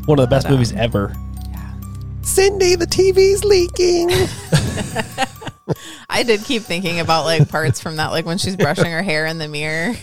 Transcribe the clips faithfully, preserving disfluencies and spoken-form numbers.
One of the best but, um, movies ever. Yeah. Cindy, the T V's leaking. I did keep thinking about like parts from that, like when she's brushing her hair in the mirror.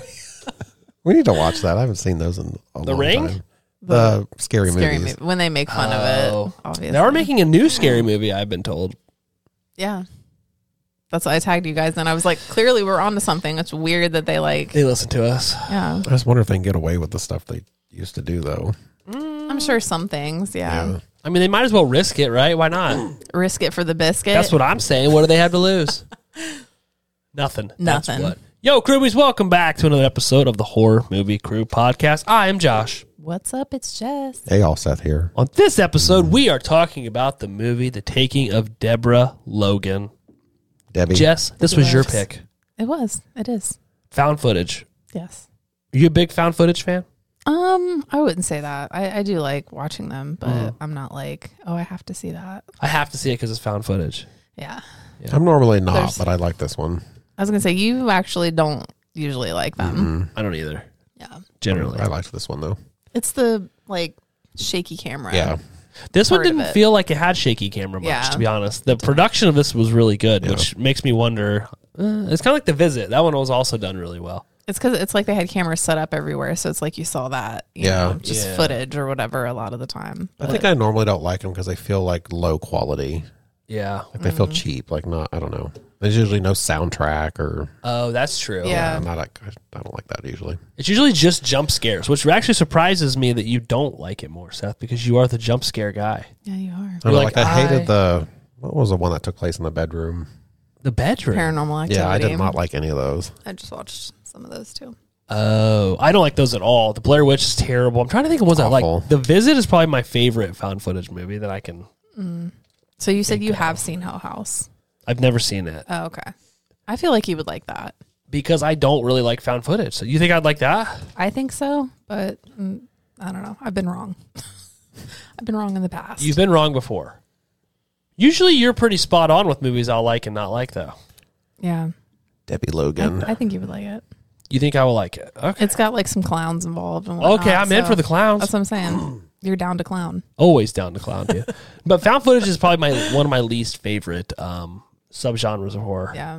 We need to watch that. I haven't seen those in a The long Ring? time. The scary, Scary movies. movie when they make fun Oh. of it. Obviously, Now we're making a new scary movie, I've been told. Yeah, that's why I tagged you guys. And I was like, clearly we're onto something. It's weird that they like. They listen to us. Yeah, I just wonder if they can get away with the stuff they used to do, though. I'm sure some things. Yeah. Yeah. I mean, they might as well risk it, right? Why not? Risk it for the biscuit. That's what I'm saying. What do they have to lose? Nothing. That's Nothing. what. Yo, Crewbies, welcome back to another episode of the Horror Movie Crew Podcast. I am Josh. What's up? It's Jess. Hey, all Seth here. On this episode, we are talking about the movie The Taking of Deborah Logan. Debbie. Jess, this was your Yes. pick. It was. It is. Found footage. Yes. Are you a big found footage fan? Um, I wouldn't say that. I, I do like watching them, but I'm not like, oh, I have to see that. I have to see it because it's found footage. Yeah. I'm normally not, There's- but I like this one. I was gonna say you actually don't usually like them. I don't either, Yeah. generally. I liked this one, though. It's the like shaky camera. Yeah. This one part of didn't it. feel like it had shaky camera much, Yeah. to be honest. The production of this was really good, Yeah. which makes me wonder. Uh, it's kind of like The Visit. That one was also done really well. It's because it's like they had cameras set up everywhere, so it's like you saw that. You Yeah. know, just Yeah. footage or whatever a lot of the time. I But think I normally don't like them because they feel like low quality. Yeah. Like they feel cheap. Like not, I don't know. There's usually no soundtrack or. Oh, that's true. Yeah. I'm not like, I don't like that usually. It's usually just jump scares, which actually surprises me that you don't like it more, Seth, because you are the jump scare guy. yeah, you are. I don't You're know, like, like, I hated I- the, what was the one that took place in the bedroom? The bedroom. Paranormal Activity. Yeah, I did not like any of those. I just watched some of those too. Oh, I don't like those at all. The Blair Witch is terrible. I'm trying to think of ones I Awful. like. The Visit is probably my favorite found footage movie that I can. So you said you have seen Hell House. I've never seen it Oh, okay. I feel like you would like that. because I don't really like found footage. So you think I'd like that? I think so, but mm, I don't know. I've been wrong. I've been wrong in the past. You've been wrong before. Usually you're pretty spot on with movies I'll like and not like, though. yeah. Debbie I, Logan. I think you would like it. You think I will like it? Okay. It's got like some clowns involved. And whatnot, Okay, I'm in so for the clowns. That's what I'm saying. You're down to clown. Always down to clown, yeah. But found footage is probably my one of my least favorite um, subgenres of horror. Yeah.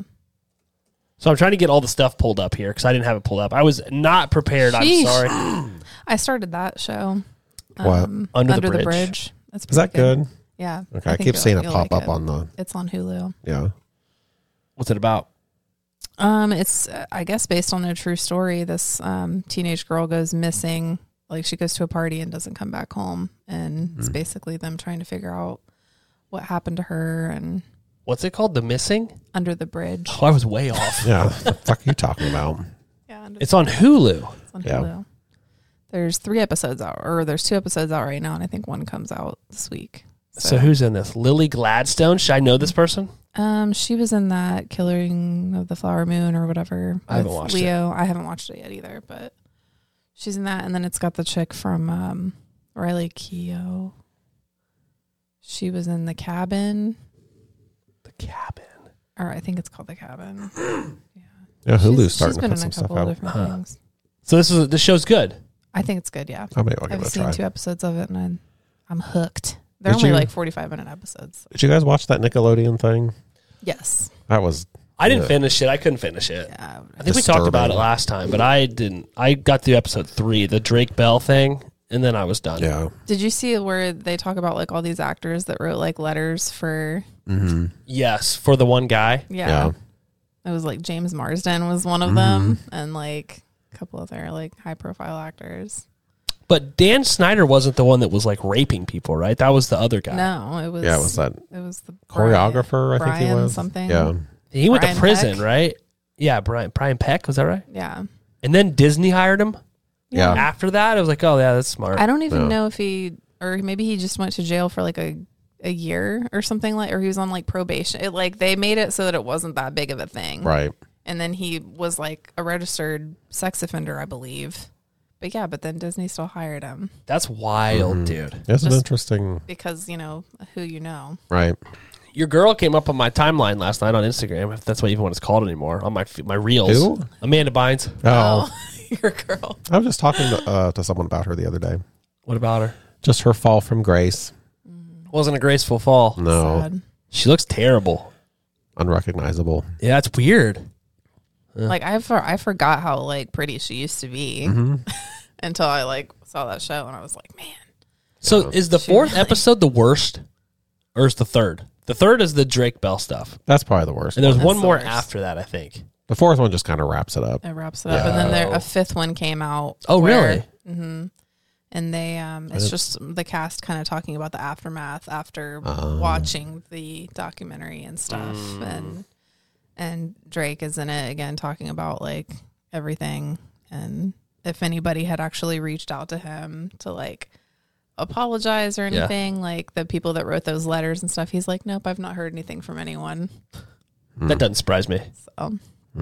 So I'm trying to get all the stuff pulled up here because I didn't have it pulled up. I was not prepared. Sheesh. I'm sorry. I started that show. What? Um, Under the Bridge. That's Is that pretty good? Yeah. Okay, I, think keep you'll- seeing it you'll pop like up it. on the, It's on Hulu. yeah. What's it about? Um, it's uh, I guess based on a true story. This um teenage girl goes missing. Like she goes to a party and doesn't come back home, and Hmm. it's basically them trying to figure out what happened to her and What's it called? The Missing? Under the Bridge. Oh, I was way off. Yeah, what the fuck are you talking about? Yeah, Under It's on Hulu. It's on Yeah. Hulu. There's three episodes out, or there's two episodes out right now, and I think one comes out this week. So who's in this? Lily Gladstone? Should I know this person? Um, she was in that Killing of the Flower Moon or whatever. I haven't with watched it. Leo. I haven't watched it yet either, but she's in that, and then it's got the chick from um, Riley Keough. She was in The Cabin, The Cabin. or I think it's called The Cabin. Yeah, Hulu's She's- starting she's to been put in some a stuff couple of out. different Huh. things. So this is this show's good. I think it's good. Yeah, I may I'll give I've it a seen try. two episodes of it, and I'm, I'm hooked. They're Did only you- like forty-five minute episodes. Did you guys watch that Nickelodeon thing? Yes. That was, I didn't Yeah. finish it. I couldn't finish it. Yeah. I think we talked about it Disturbing. last time, but I didn't. I got through episode three, the Drake Bell thing, and then I was done. yeah. Did you see where they talk about like all these actors that wrote like letters for? Mm-hmm. Yes, for the one guy. Yeah. Yeah. It was like James Marsden was one of Mhm. them, and like a couple other like high profile actors. But Dan Snyder wasn't the one that was like raping people, right? That was the other guy. No, it was. Yeah, it was that It was the choreographer, I think he Brian was. something. Yeah. He went Brian to prison, Peck? right? Yeah, Brian Brian Peck, was that right? Yeah. And then Disney hired him. Yeah. After that, I was like, oh yeah, that's smart. I don't even Yeah. know if he, or maybe he just went to jail for like a a year or something, like, or he was on like probation. It like they made it so that it wasn't that big of a thing, Right. And then he was like a registered sex offender, I believe. But yeah, but then Disney still hired him That's wild, Mhm. dude. That's an Just- interesting, because, you know, who you know. right. Your girl came up on my timeline last night on Instagram, if that's what even what it's called anymore, on my my reels. Who? Amanda Bynes. Oh, your girl. I was just talking to, uh, to someone about her the other day. What about her? Just her fall from grace. Wasn't a graceful fall. No. Sad. She looks terrible. Unrecognizable. Yeah, it's weird. Yeah. Like I for, I forgot how like pretty she used to be Mm-hmm. until I like saw that show and I was like, man. So is the She fourth really- episode the worst, or is the third? The third is the Drake Bell stuff, That's probably the worst. and there's That's one the more worst. after that, I think. The fourth one just kind of wraps it up. It wraps it up, and then there Yeah. a fifth one came out. Oh, really? Mm-hmm. And they, um, it's It's- just the cast kind of talking about the aftermath after Oh. watching the documentary and stuff, Mm. and and Drake is in it again, talking about like everything, and if anybody had actually reached out to him to like apologize or Yeah. anything, like the people that wrote those letters and stuff, he's like, nope, I've not heard anything from anyone. That doesn't surprise me. So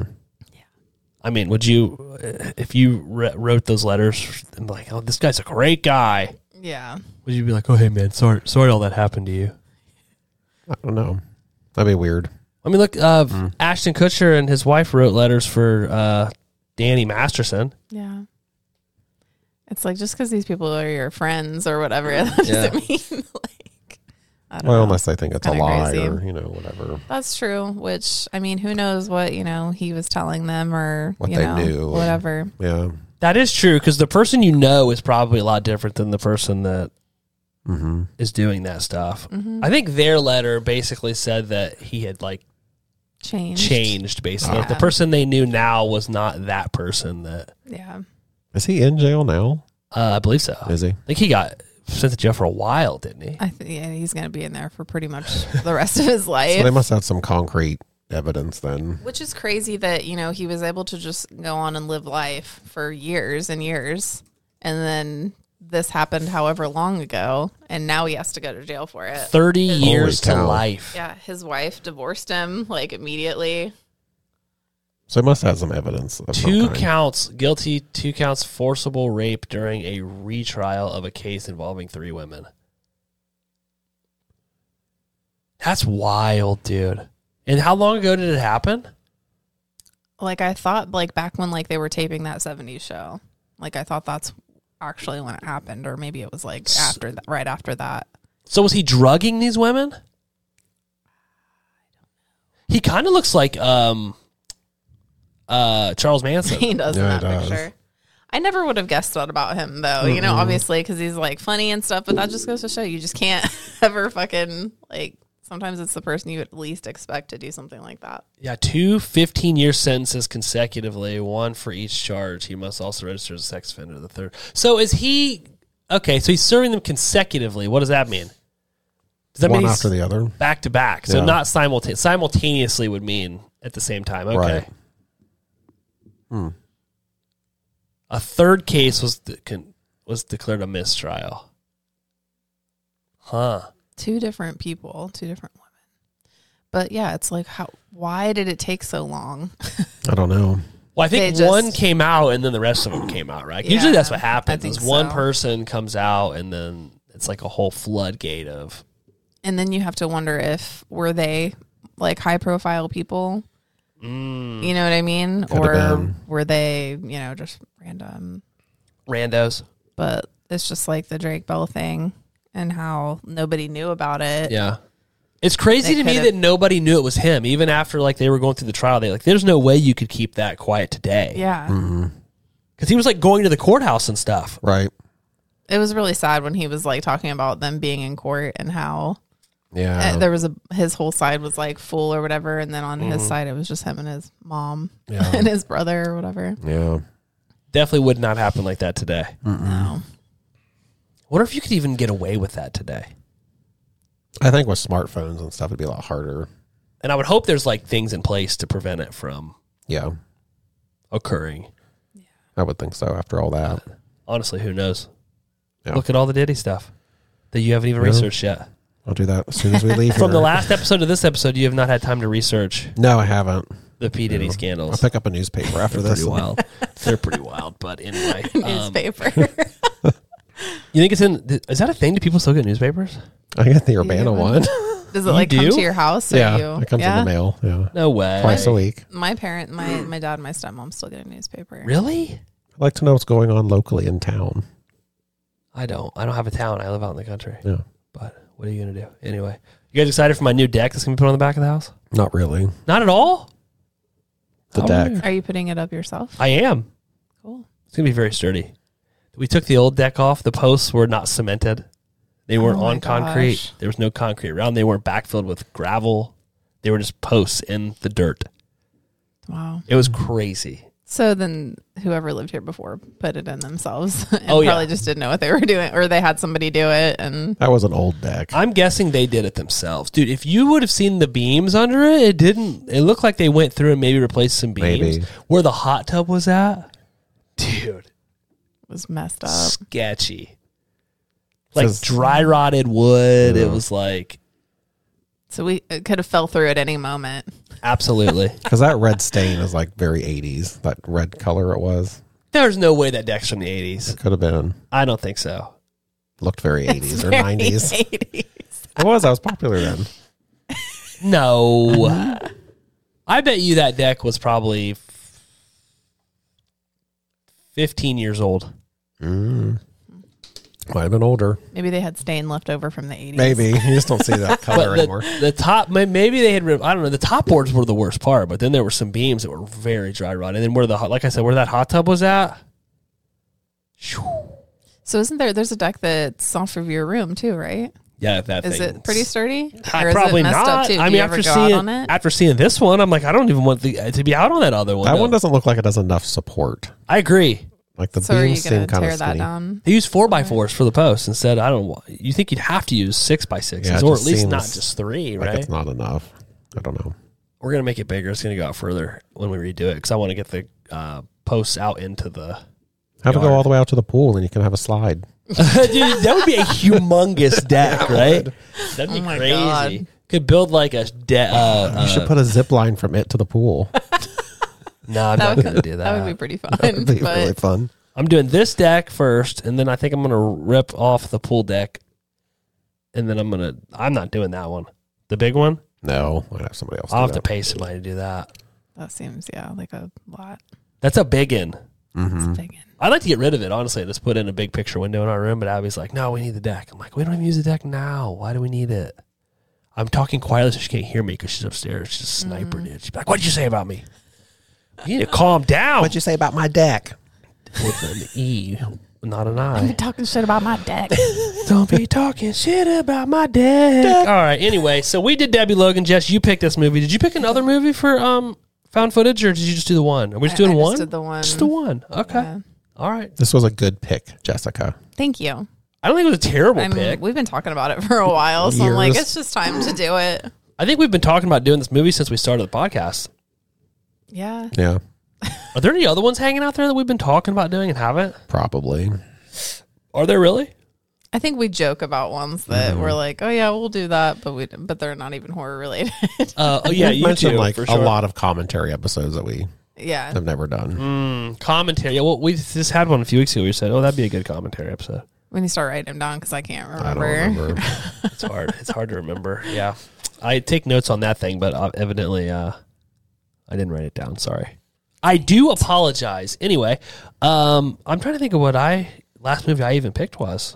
I mean, would you, if you re- wrote those letters and like, oh, this guy's a great guy, yeah, would you be like, oh, hey, man, sorry, sorry all that happened to you? I don't know. That'd be weird. I mean, look, uh, Mm. Ashton Kutcher and his wife wrote letters for uh, Danny Masterson. yeah. It's like just because these people are your friends or whatever, that doesn't mean like I don't Well, know. unless they think it's a Kinda lie crazy. or, you know, whatever. That's true. Which I mean, who knows what you know he was telling them or What you they know knew. whatever. Yeah. That is true, because the person you know is probably a lot different than the person that Mm-hmm. is doing that stuff. Mm-hmm. I think their letter basically said that he had like Changed. changed, basically. Like, the Yeah. person they knew now was not that person that, Yeah. Is he in jail now? uh, I believe so. Is he? I think he got sent to jail for a while, didn't he? I think yeah, he's gonna be in there for pretty much the rest of his life. So they must have some concrete evidence then. Which is crazy that you know he was able to just go on and live life for years and years, and then this happened however long ago, and now he has to go to jail for it. thirty years to cow. life. Yeah, his wife divorced him like immediately. So they must have some evidence. Of some Two kind. counts guilty, two counts forcible rape during a retrial of a case involving three women. That's wild, dude. And how long ago did it happen? Like I thought, like back when like they were taping that seventies show, like I thought that's actually when it happened, or maybe it was like S- after that, right after that. So was he drugging these women? He kind of looks like um, uh, Charles Manson. He does Yeah, in that he does. picture. I never would have guessed that about him, though. You know, obviously because he's like funny and stuff, but that just goes to show you just can't ever fucking like. Sometimes it's the person you at least expect to do something like that. Yeah, two fifteen-year sentences consecutively, one for each charge. He must also register as a sex offender, the third. So is he... Okay, so he's serving them consecutively. What does that mean? Does that One mean after he's the other. back to back? So Yeah. not simultaneous. Simultaneously would mean at the same time. Okay. Right. Hmm. A third case was de- con- was declared a mistrial. Huh. Two different people, two different women. But yeah, it's like how? Why did it take so long? I don't know. Well, I think They just- one came out and then the rest of them came out, right? Yeah, Usually that's what I happens. think Is one so. person comes out and then it's like a whole floodgate of... And then you have to wonder if were they like high profile people? Mm, You know what I mean? Could have or been. were they, you know, just random? randos. But it's just like the Drake Bell thing and how nobody knew about it. Yeah. It's crazy They to me could've- that nobody knew it was him. Even after like they were going through the trial, they like, there's no way you could keep that quiet today. Yeah. Mm-hmm. Because he was like going to the courthouse and stuff. Right. It was really sad when he was like talking about them being in court and how Yeah. uh, there was a his whole side was like full or whatever, and then on his Mhm. side it was just him and his mom Yeah. and his brother or whatever. yeah. Definitely would not happen like that today. No. Wonder if you could even get away with that today. I think with smartphones and stuff, it'd be a lot harder. And I would hope there's like things in place to prevent it from Yeah. occurring. I would think so after all that. Honestly, who knows? Yeah. Look at all the Diddy stuff that you haven't even Yeah. researched yet. I'll do that as soon as we leave From the here. last episode to this episode, you have not had time to research No, I haven't. the P. Diddy No. I'll scandals. pick up a newspaper after They're this. pretty wild. They're pretty wild. But anyway, um, Newspaper. you think it's in? Is that a thing? Do people still get newspapers? I get the Urbana Yeah. one. Does it You like come do? to your house? Or yeah. you? It comes yeah? in the mail. Yeah. No way. Twice a week. My parent, my my dad, and my stepmom still get a newspaper. Really? I'd like to know what's going on locally in town. I don't. I don't have a town. I live out in the country. Yeah. But what are you going to do? Anyway. You guys excited for my new deck that's going to be put on the back of the house? Not really. Not at all? The How deck. weird. Are you putting it up yourself? I am. Cool. It's going to be very sturdy. We took the old deck off. The posts were not cemented. They weren't Oh my on concrete. gosh. There was no concrete around. They weren't backfilled with gravel. They were just posts in the dirt. Wow. It was crazy. So then whoever lived here before put it in themselves and Oh, yeah. probably just didn't know what they were doing, or they had somebody do it. And That was an old deck. I'm guessing they did it themselves. Dude, if you would have seen the beams under it, it didn't, it looked like they went through and maybe replaced some beams. Maybe. Where the hot tub was at, dude, it was messed up. sketchy. Like Says- dry rotted wood. It Yeah. was like, So we it could have fell through at any moment. absolutely. Because that red stain is like very eighties. That red color it was. There's no way that deck's from the eighties. Could have been. I don't think so. Looked very eighties or Very nineties. eighties. It was. That was popular then. No. I bet you that deck was probably f- fifteen years old. Mm. Might have been older. Maybe they had stain left over from the eighties. Maybe. You just don't see that color But anymore. the, the top, may- maybe they had, I don't know, the top boards were the worst part, but then there were some beams that were very dry rotted. And then where the, hot- like I said, where that hot tub was at, shoo. So isn't there? There's a deck that's off of your room too, right? Yeah, that Is thing. it pretty sturdy? I Or is probably it messed not. up too? Do I you mean, ever after go out seeing on it? after seeing this one, I'm like, I don't even want the, to be out on that other one. That No. one doesn't look like it has enough support. I agree. Like the So are you beams going seem to kind tear of that skinny. down? They use four by fours for the post instead. I don't. wa- You think you'd have to use six by sixes, Yeah, it or at just least seems not just three, Like right? it's not enough. I don't know. We're gonna make it bigger. It's gonna go out further when we redo it because I want to get the uh, posts out into the. Have it go Yard. all the way out to the pool, and you can have a slide. Dude, that would be a humongous deck, right? That'd be Oh my crazy. God. Could build like a de- uh, You should uh, put a zip line from it to the pool. No, I'm That not would- gonna do that. That would be pretty fun. That would be but really fun. I'm doing this deck first, and then I think I'm gonna rip off the pool deck, and then I'm gonna. I'm not doing that one. The big one. No, I'd have somebody else. I'll do have to that. pay somebody to do that. that seems yeah like a lot. That's a big one. Mhm. It's big. in. I'd like to get rid of it, honestly. Just put in a big picture window in our room. But Abby's like, no, we need the deck. I'm like, we don't even use the deck now. Why do we need it? I'm talking quietly so she can't hear me because she's upstairs. She's a sniper, dude. She's like, what did you say about me? You need to calm down. What'd you say about my deck? With an E, not an I'm I. talking shit about my deck. Don't be talking shit about my deck. All right. Anyway, so we did Debbie Logan. Jess, you picked this movie. Did you pick another movie for um found footage, or did you just do the one? Are we just I- doing I just one? did the one. Just the one. Okay. Yeah. All right. This was a good pick, Jessica. Thank you. I don't think it was a terrible I mean, pick. we've been talking about it for a while, so I'm like, Years. it's just time to do it. I think we've been talking about doing this movie since we started the podcast. Yeah. Yeah, Are there any other ones hanging out there that we've been talking about doing and haven't? probably. Are there really? I think we joke about ones that we're like, oh yeah, we'll do that, but we but they're not even horror related. Uh, oh yeah, We've you mentioned too, like for a sure. lot of commentary episodes that we yeah. have never done. Mm, commentary. Yeah, well, we just had one a few weeks ago. We said, "Oh, that'd be a good commentary episode." When you start writing them down, because I can't I remember. don't remember. It's hard. It's hard to remember. Yeah, I take notes on that thing, but uh, evidently, uh, I didn't write it down. Sorry. I do apologize. Anyway, um, I'm trying to think of what I last movie I even picked was.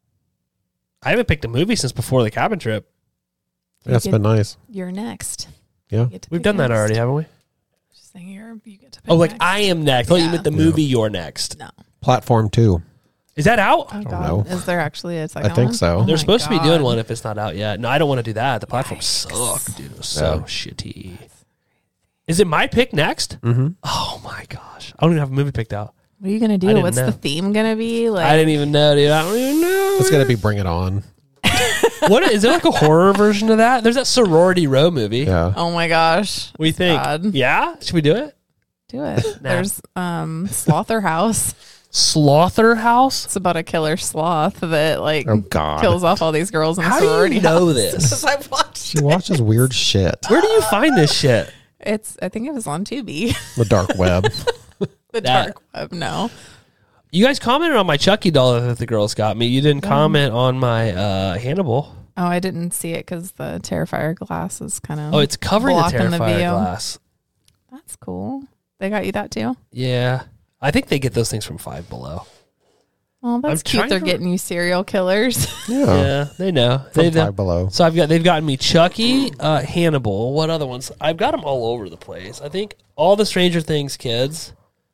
I haven't picked a movie since before the cabin trip. Yeah, it's been nice. You're next. Yeah. You get to We've pick done that next. already, haven't we? Just saying, you're, you get to pick Oh, like next. I am next. I thought you Yeah. meant the movie You're Next. No. Platform two. Is that out? Oh, don't God. know. Is there actually a second I think one? so. Oh They're my supposed to be God. doing one if it's not out yet. No, I don't want to do that. The platform Yikes. sucked, dude. It was so Yeah. shitty. Is it my pick next? Mm-hmm. Oh my gosh. I don't even have a movie picked out. What are you gonna I do? didn't What's know. the theme gonna be? Like, I didn't even know, dude. I don't even know. It's gonna be Bring It On. What is there like a horror version of that? There's that Sorority Row movie. Yeah. oh my gosh, What do you think? God. Yeah? Should we do it? do it. There's um Slaughterhouse. Slaughterhouse? It's about a killer sloth that like Oh God. kills off all these girls in a How do sorority you know house. this? I've watched. She watches weird shit. Where do you find this shit? It's. I think it was on Tubi. The dark web. the That- dark web. No. You guys commented on my Chucky doll that the girls got me. You didn't comment on my uh, Hannibal. Oh, I didn't see it because the Terrifier glass is kind of. Oh, it's covering the blocking the Terrifier view. glass. That's cool. They got you that too. Yeah. I think they get those things from Five Below. Well, Oh, that's I'm cute. trying They're to- getting you serial killers. Yeah. Yeah, they know. From They, Five Below. So I've got they've gotten me Chucky, uh, Hannibal. What other ones? I've got them all over the place. I think all the Stranger Things kids.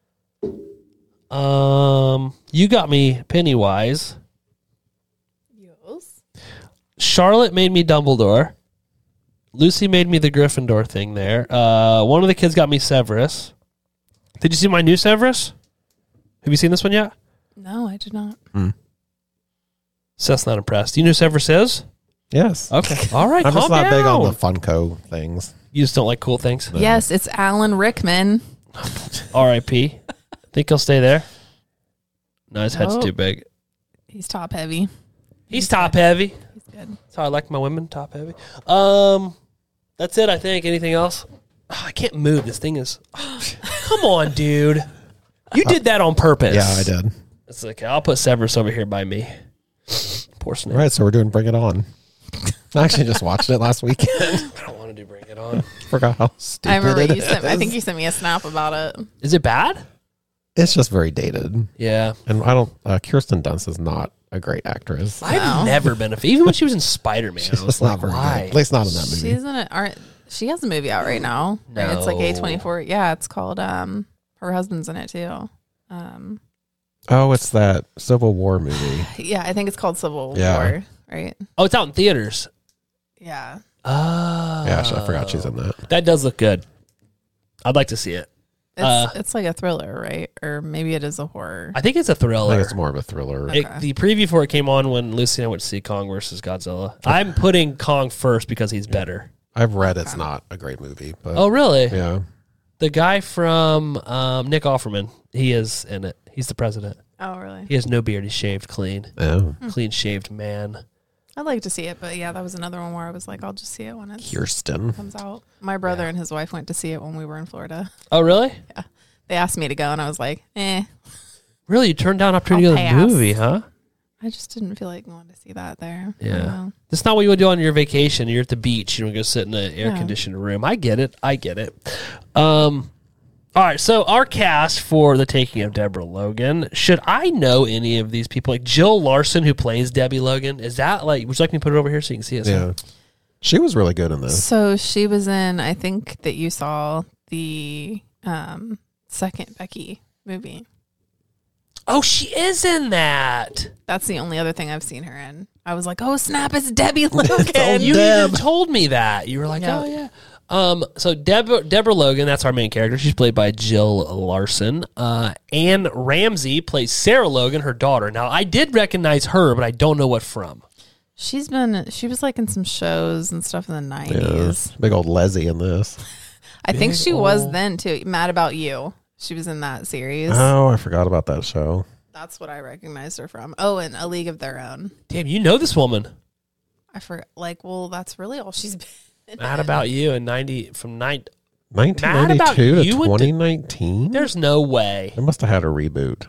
Um, you got me Pennywise. Yes. Charlotte made me Dumbledore. Lucy made me the Gryffindor thing there. Uh, one of the kids got me Severus. Did you see my new Severus? Have you seen this one yet? No, I did not. Seth's not impressed. Do you know who Severus is? Yes. Okay. All right. I'm calm just not down. big on the Funko things. You just don't like cool things? Yes, it's Alan Rickman. R I P Think he'll stay there? No, his head's Oh. too big. He's top heavy. He's top heavy. He's good. That's how I like my women, top heavy. Um, that's it, I think. Anything else? Oh, I can't move. This thing is... Come on, dude. You did that on purpose. Yeah, I did. It's okay. I'll put Severus over here by me. Poor Snake. All right, so we're doing Bring It On. I actually just watched it last weekend. I don't want to do Bring It On. Forgot how stupid I remember it you sent. I is. think you sent me a snap about it. Is it bad? It's just very dated. Yeah. And I don't... Uh, Kirsten Dunst is not a great actress. I've No. never been a fan. Even when she was in Spider-Man, I was It's like, not very why? good. At least not in that movie. She's in it. Aren't she has a movie out right now? Right? It's like No. A twenty-four. Yeah, it's called. Um, her husband's in it too. Um, Oh, it's that Civil War movie. yeah, I think it's called Civil Yeah. War. Right? Oh, it's out in theaters. Yeah. Oh. Yeah, I forgot she's in that. That does look good. I'd like to see it. It's Uh, it's like a thriller, right? Or maybe it is a horror. I think it's a I thriller. think it's more of a thriller. Okay. It, the preview for it came on when Lucy and I went to see Kong versus Godzilla. I'm putting Kong first because he's better. I've read it's not a great movie, but Oh, really? yeah. The guy from um, Nick Offerman, he is in it. He's the president. Oh, really? He has no beard. He's shaved clean. Oh, Clean shaved man. I'd like to see it, but yeah, that was another one where I was like, I'll just see it when it Kirsten. comes out. My brother and his wife went to see it when we were in Florida. Oh, really? They asked me to go, and I was like, eh. Really? You turned down opportunity I'll to go to pass. the movie, huh? I just didn't feel like going to see that there. I Yeah. don't know. That's not what you would do on your vacation. You're at the beach. You don't go sit in an air Yeah. conditioned room. I get it. I get it. Um, all right. So our cast for the taking of Deborah Logan. Should I know any of these people? Like Jill Larson, who plays Debbie Logan. Is that like? Would you like me to put it over here so you can see it? Yeah. She was really good in this. So she was in, I think that you saw the um, second Becky movie. Oh, she is in that. That's the only other thing I've seen her in. I was like, oh, snap, it's Debbie Logan. You Deb. even told me that. You were like, Yeah. oh yeah. Um, so Deborah, Deborah Logan, that's our main character. She's played by Jill Larson. Uh, Anne Ramsey plays Sarah Logan, her daughter. Now, I did recognize her, but I don't know what from. She's been, she was like in some shows and stuff in the Yeah. nineties. Big old Leslie in this. I think Big she was ol'- then too. Mad About You. She was in that series. Oh, I forgot about that show. That's what I recognized her from. Oh, and A League of Their Own. Damn, you know this woman. I forgot. Like, well, that's really all she's been. in. Mad About You in ninety from nine. nineteen Mad About ninety-two to You went to- twenty nineteen? There's no way They must have had a reboot.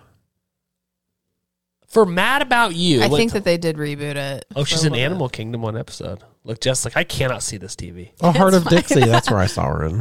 for Mad About You. I it went think to- that they did reboot it. oh, for she's a in little Animal Kingdom one episode. Look, just like I cannot see this T V. Oh, Heart It's of Dixie. That's where I saw her in.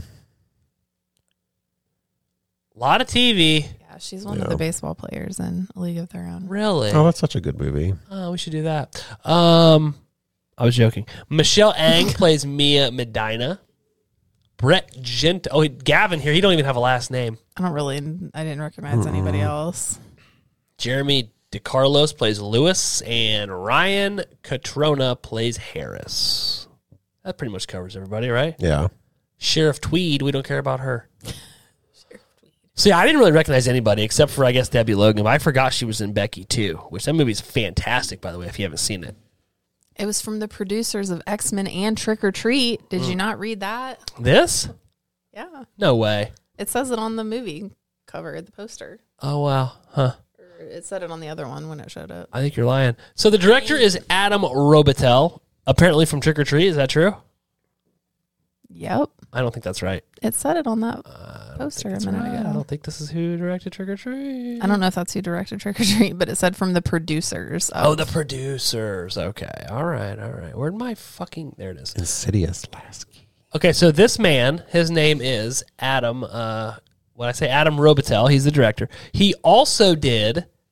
A lot of T V. bit. Yeah, she's one Yeah. of the baseball players in A League of Their Own. Really? Oh, that's such a good movie. Oh, we should do that. Um, I was joking. Michelle Ang plays Mia Medina. Brett Gent. Oh, Gavin here. He don't even have a last name. I don't really. I didn't recognize anybody else. Jeremy DeCarlos plays Lewis, and Ryan Catrona plays Harris. That pretty much covers everybody, right? Yeah. Sheriff Tweed. We don't care about her. See, I didn't really recognize anybody except for, I guess, Debbie Logan. But I forgot she was in Becky, too, which that movie's fantastic, by the way, if you haven't seen it. It was from the producers of X-Men and Trick or Treat. Did Mm. you not read that? This? Yeah, No way. it says it on the movie cover, the poster. Oh, wow. Huh. Or it said it on the other one when it showed up. I think you're lying. So the director is Adam Robitel, apparently from Trick or Treat. Is that true? Yep, I don't think that's right. it said it on that Uh, poster a That's minute right. ago. I don't think this is who directed Trick or Treat. I don't know if that's who directed Trick or Treat, but it said from the producers. Of, Oh, the producers. Okay. All right. All right. Where'd my fucking... There it is. Insidious Lasky. Okay, so this man, his name is Adam... Uh, when I say Adam Robitel, he's the director. He also did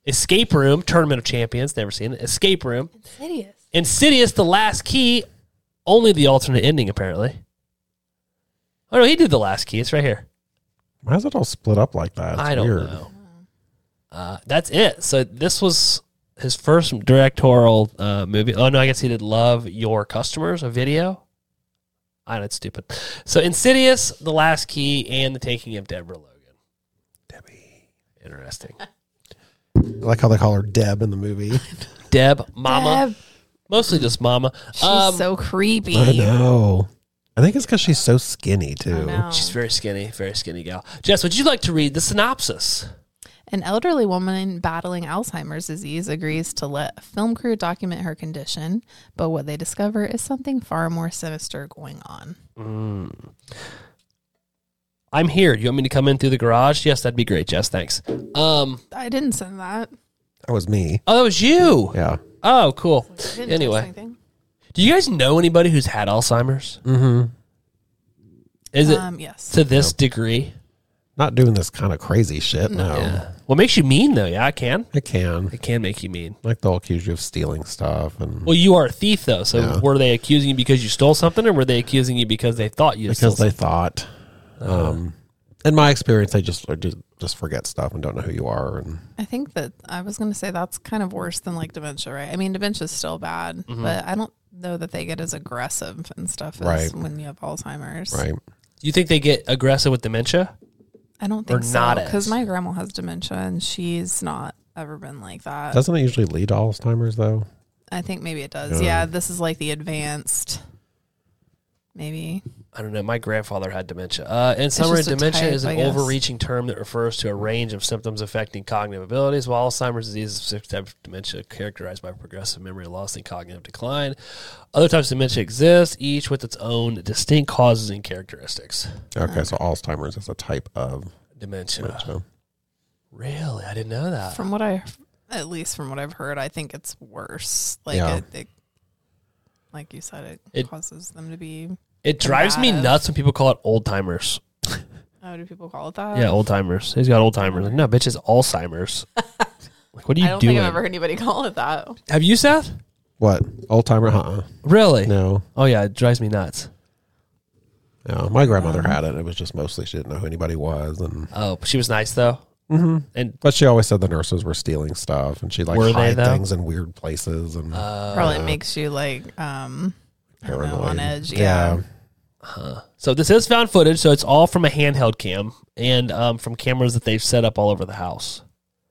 Escape Room, Tournament of Champions, never seen it. Escape Room. Insidious. Insidious, The Last Key, only the alternate ending, apparently. Oh, no, he did The Last Key. It's right here. Why is it all split up like that? It's I don't weird. know. Uh, that's it. So this was his first directorial uh, movie. Oh, no, I guess he did Love Your Customers, a video. I know, it's stupid. So Insidious, The Last Key, and The Taking of Deborah Logan. Debbie. Interesting. I like how they call her Deb in the movie. Deb, Mama. Deb. Mostly just Mama. She's Um, so creepy. I know. I think it's because she's so skinny, too. I know. She's very skinny, very skinny gal. Jess, would you like to read the synopsis? An elderly woman battling Alzheimer's disease agrees to let a film crew document her condition, but what they discover is something far more sinister going on. Mm. I'm here. You want me to come in through the garage? Yes, that'd be great, Jess. Thanks. Um, I didn't send that. That was me. oh, that was you. Yeah. Oh, cool. I didn't Anyway. text anything. Do you guys know anybody who's had Alzheimer's? Mm-hmm. Is it Um, yes. to this degree? Not doing this kind of crazy shit, no. Yeah. What makes you mean, though? Yeah, it can. It can. It can make you mean. Like, they'll accuse you of stealing stuff. and Well, you are a thief, though. So Yeah. were they accusing you because you stole something, or were they accusing you because they thought you stole Because they something? thought. Um, in my experience, they just, just just forget stuff and don't know who you are. And I think that I was going to say that's kind of worse than like dementia, right? I mean, dementia is still bad, Mm-hmm. but I don't know that they get as aggressive and stuff as Right. when you have Alzheimer's. right. Do you think they get aggressive with dementia? I don't Or think so. not Because as. my grandma has dementia and she's not ever been like that. Doesn't it usually lead to Alzheimer's, though? I think maybe it does. Yeah. Yeah, this is like the advanced, maybe. I don't know. My grandfather had dementia. Uh, in summary, just a dementia type, is an I guess. overreaching term that refers to a range of symptoms affecting cognitive abilities, while Alzheimer's disease is a specific type of dementia characterized by progressive memory loss and cognitive decline. Other types of dementia exist, each with its own distinct causes and characteristics. Okay, so Alzheimer's is a type of Dementia. dementia. Really? I didn't know that. From what I, at least from what I've heard, I think it's worse. Like Yeah. it, it like you said, it, It- causes them to be. It drives me combative. nuts when people call it old timers. How do people call it that? Yeah, old timers. He's got old timers. Like, no, bitch, it's Alzheimer's. Like, what are you I don't doing? think I've ever heard anybody call it that. Have you, Seth? What? Old timer? Uh-uh. Really? No. Oh, yeah, it drives me nuts. No. My grandmother had it. It was just mostly she didn't know who anybody was. and Oh, she was nice, though. mm-hmm. And But she always said the nurses were stealing stuff, and she'd like Were they, hide though? things in weird places. And uh, Probably makes you like um I don't know, paranoid. on edge. Yeah. Huh. So this is found footage, so it's all from a handheld cam and um, from cameras that they've set up all over the house.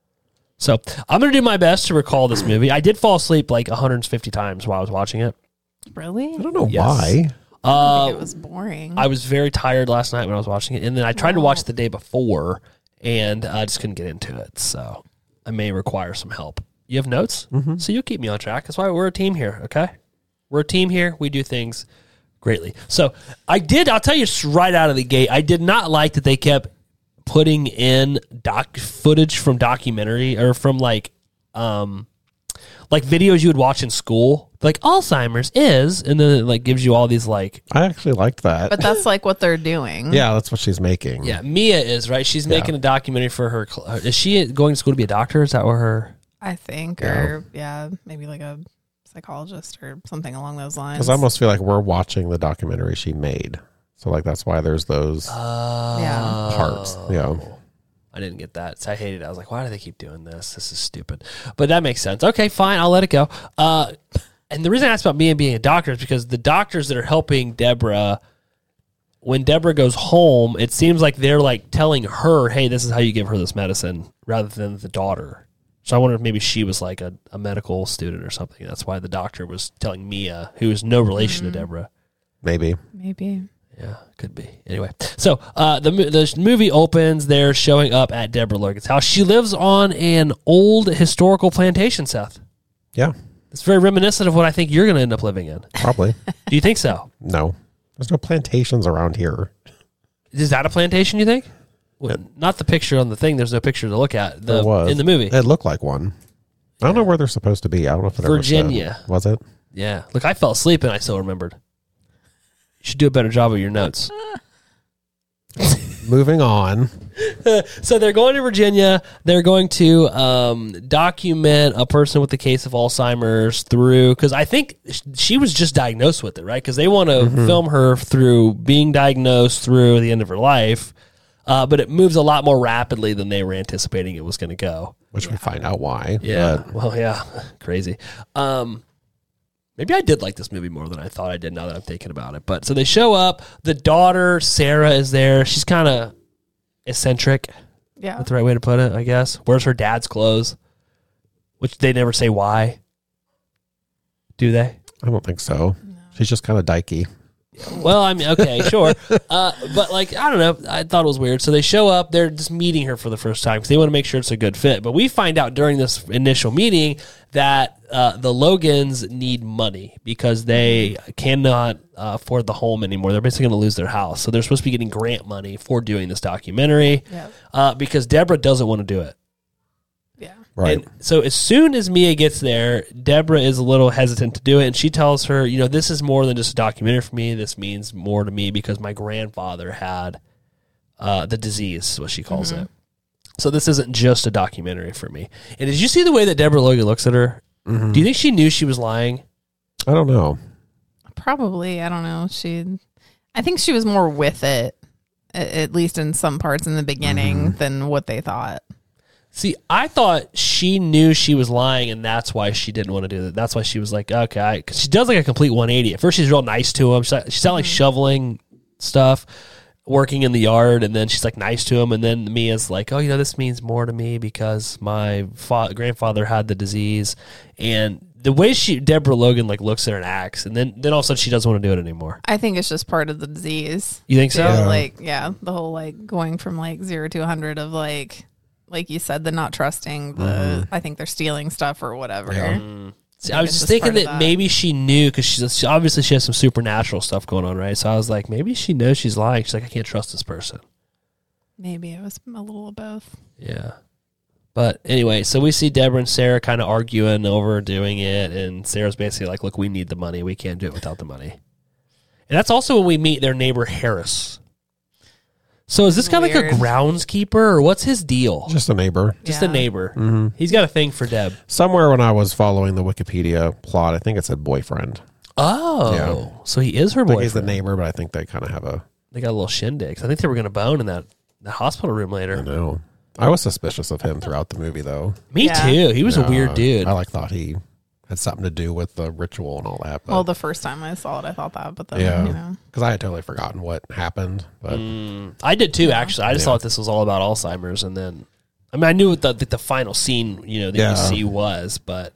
So I'm going to do my best to recall this movie. I did fall asleep like one hundred fifty times while I was watching it. Really? I don't know Yes. why. I Uh, think it was boring. I was very tired last night when I was watching it, and then I tried to watch it the day before, and I just couldn't get into it. So I may require some help. You have notes? Mm-hmm. So you'll keep me on track. That's why we're a team here, okay? We're a team here. We do things greatly. So I did, I'll tell you right out of the gate, I did not like that they kept putting in doc footage from documentary or from like um like videos you would watch in school. Like Alzheimer's is, and then it like gives you all these like I actually liked that. but that's like what they're doing. yeah, that's what she's making. yeah, Mia is, right? She's making a documentary for her. cl- Is she going to school to be a doctor? Is that where her? I think, Yeah. or yeah, maybe like a psychologist or something along those lines. Because I almost feel like we're watching the documentary she made. So like that's why there's those Uh, Yeah. parts. Yeah. I didn't get that. So I hated it. I was like, why do they keep doing this? This is stupid. But that makes sense. Okay, fine. I'll let it go. Uh, and the reason I asked about Mia being a doctor is because the doctors that are helping Deborah, when Deborah goes home, it seems like they're like telling her, hey, this is how you give her this medicine, rather than the daughter. So I wonder if maybe she was like a, a medical student or something. That's why the doctor was telling Mia, who is no relation to Deborah. Maybe. maybe. Yeah, could be. Anyway, so uh, the mo- the movie opens. They're showing up at Deborah Logan's house. She lives on an old historical plantation, Seth. Yeah. It's very reminiscent of what I think you're going to end up living in. Probably. Do you think so? No. There's no plantations around here. Is that a plantation, you think? Well, not the picture on the thing. There's no picture to look at. The, There was. In the movie. It looked like one. I don't know where they're supposed to be. I don't know if it ever said. Virginia. Was it? Yeah. Look, I fell asleep and I still remembered. You should do a better job of your notes. moving on. So they're going to Virginia. They're going to um, document a person with the case of Alzheimer's through, because I think she was just diagnosed with it, right? Because they want to mm-hmm. film her through being diagnosed through the end of her life. Uh, but it moves a lot more rapidly than they were anticipating it was going to go. Which yeah. we find out why. Yeah. But. Well, yeah. Crazy. Um, maybe I did like this movie more than I thought I did now that I'm thinking about it. But so they show up. The daughter, Sarah, is there. She's kind of eccentric. Yeah. That's the right way to put it, I guess. Wears her dad's clothes, which they never say why. Do they? I don't think so. No. She's just kind of dykey. Well, I mean, okay, sure. Uh, but, like, I don't know. I thought it was weird. So they show up. They're just meeting her for the first time because they want to make sure it's a good fit. But we find out during this initial meeting that uh, the Logans need money because they cannot uh, afford the home anymore. They're basically going to lose their house. So they're supposed to be getting grant money for doing this documentary yep. uh, because Deborah doesn't want to do it. Yeah. Right. And so as soon as Mia gets there, Deborah is a little hesitant to do it, and she tells her, you know, this is more than just a documentary for me. This means more to me because my grandfather had uh, the disease, is what she calls mm-hmm. it. So this isn't just a documentary for me. And did you see the way that Deborah Logan looks at her? Mm-hmm. Do you think she knew she was lying? I don't know. Probably. I don't know. She, I think she was more with it, at least in some parts in the beginning, mm-hmm. than what they thought. See, I thought she knew she was lying, and that's why she didn't want to do that. That's why she was like, okay, because she does like a complete one eighty. At first, she's real nice to him. She's, like, she's not like shoveling stuff, working in the yard, and then she's like nice to him. And then Mia's like, oh, you know, this means more to me because my fa- grandfather had the disease. And the way she, Deborah Logan, like looks at her and acts, and then, then all of a sudden she doesn't want to do it anymore. I think it's just part of the disease. You think so? Yeah, Yeah. like, yeah, the whole like going from like zero to a hundred of like, like you said, the not trusting, the mm-hmm. I think they're stealing stuff or whatever. Yeah. Mm. See, I, I was just thinking that, that maybe she knew because she's she, obviously she has some supernatural stuff going on, right? So I was like, maybe she knows she's lying. She's like, I can't trust this person. Maybe it was a little of both. Yeah. But anyway, so we see Deborah and Sarah kind of arguing over doing it, and Sarah's basically like, look, we need the money. We can't do it without the money. And that's also when we meet their neighbor, Harris. So is this guy like a groundskeeper, or what's his deal? Just a neighbor. Just yeah. a neighbor. Mm-hmm. He's got a thing for Deb. Somewhere when I was following the Wikipedia plot, I think it said boyfriend. Oh, yeah. So he is her I think boyfriend. he's the neighbor, but I think they kind of have a... They got a little shindig. I think they were going to bone in that, that hospital room later. I know. I was suspicious of him throughout the movie, though. Me yeah. too. He was yeah, a weird dude. I like thought he had something to do with the ritual and all that. But, well, the first time I saw it, I thought that, but then, yeah, you know. Because I had totally forgotten what happened. But mm, I did too, actually. I just yeah. thought this was all about Alzheimer's, and then, I mean, I knew what the, the, the final scene, you know, that yeah. you see was, but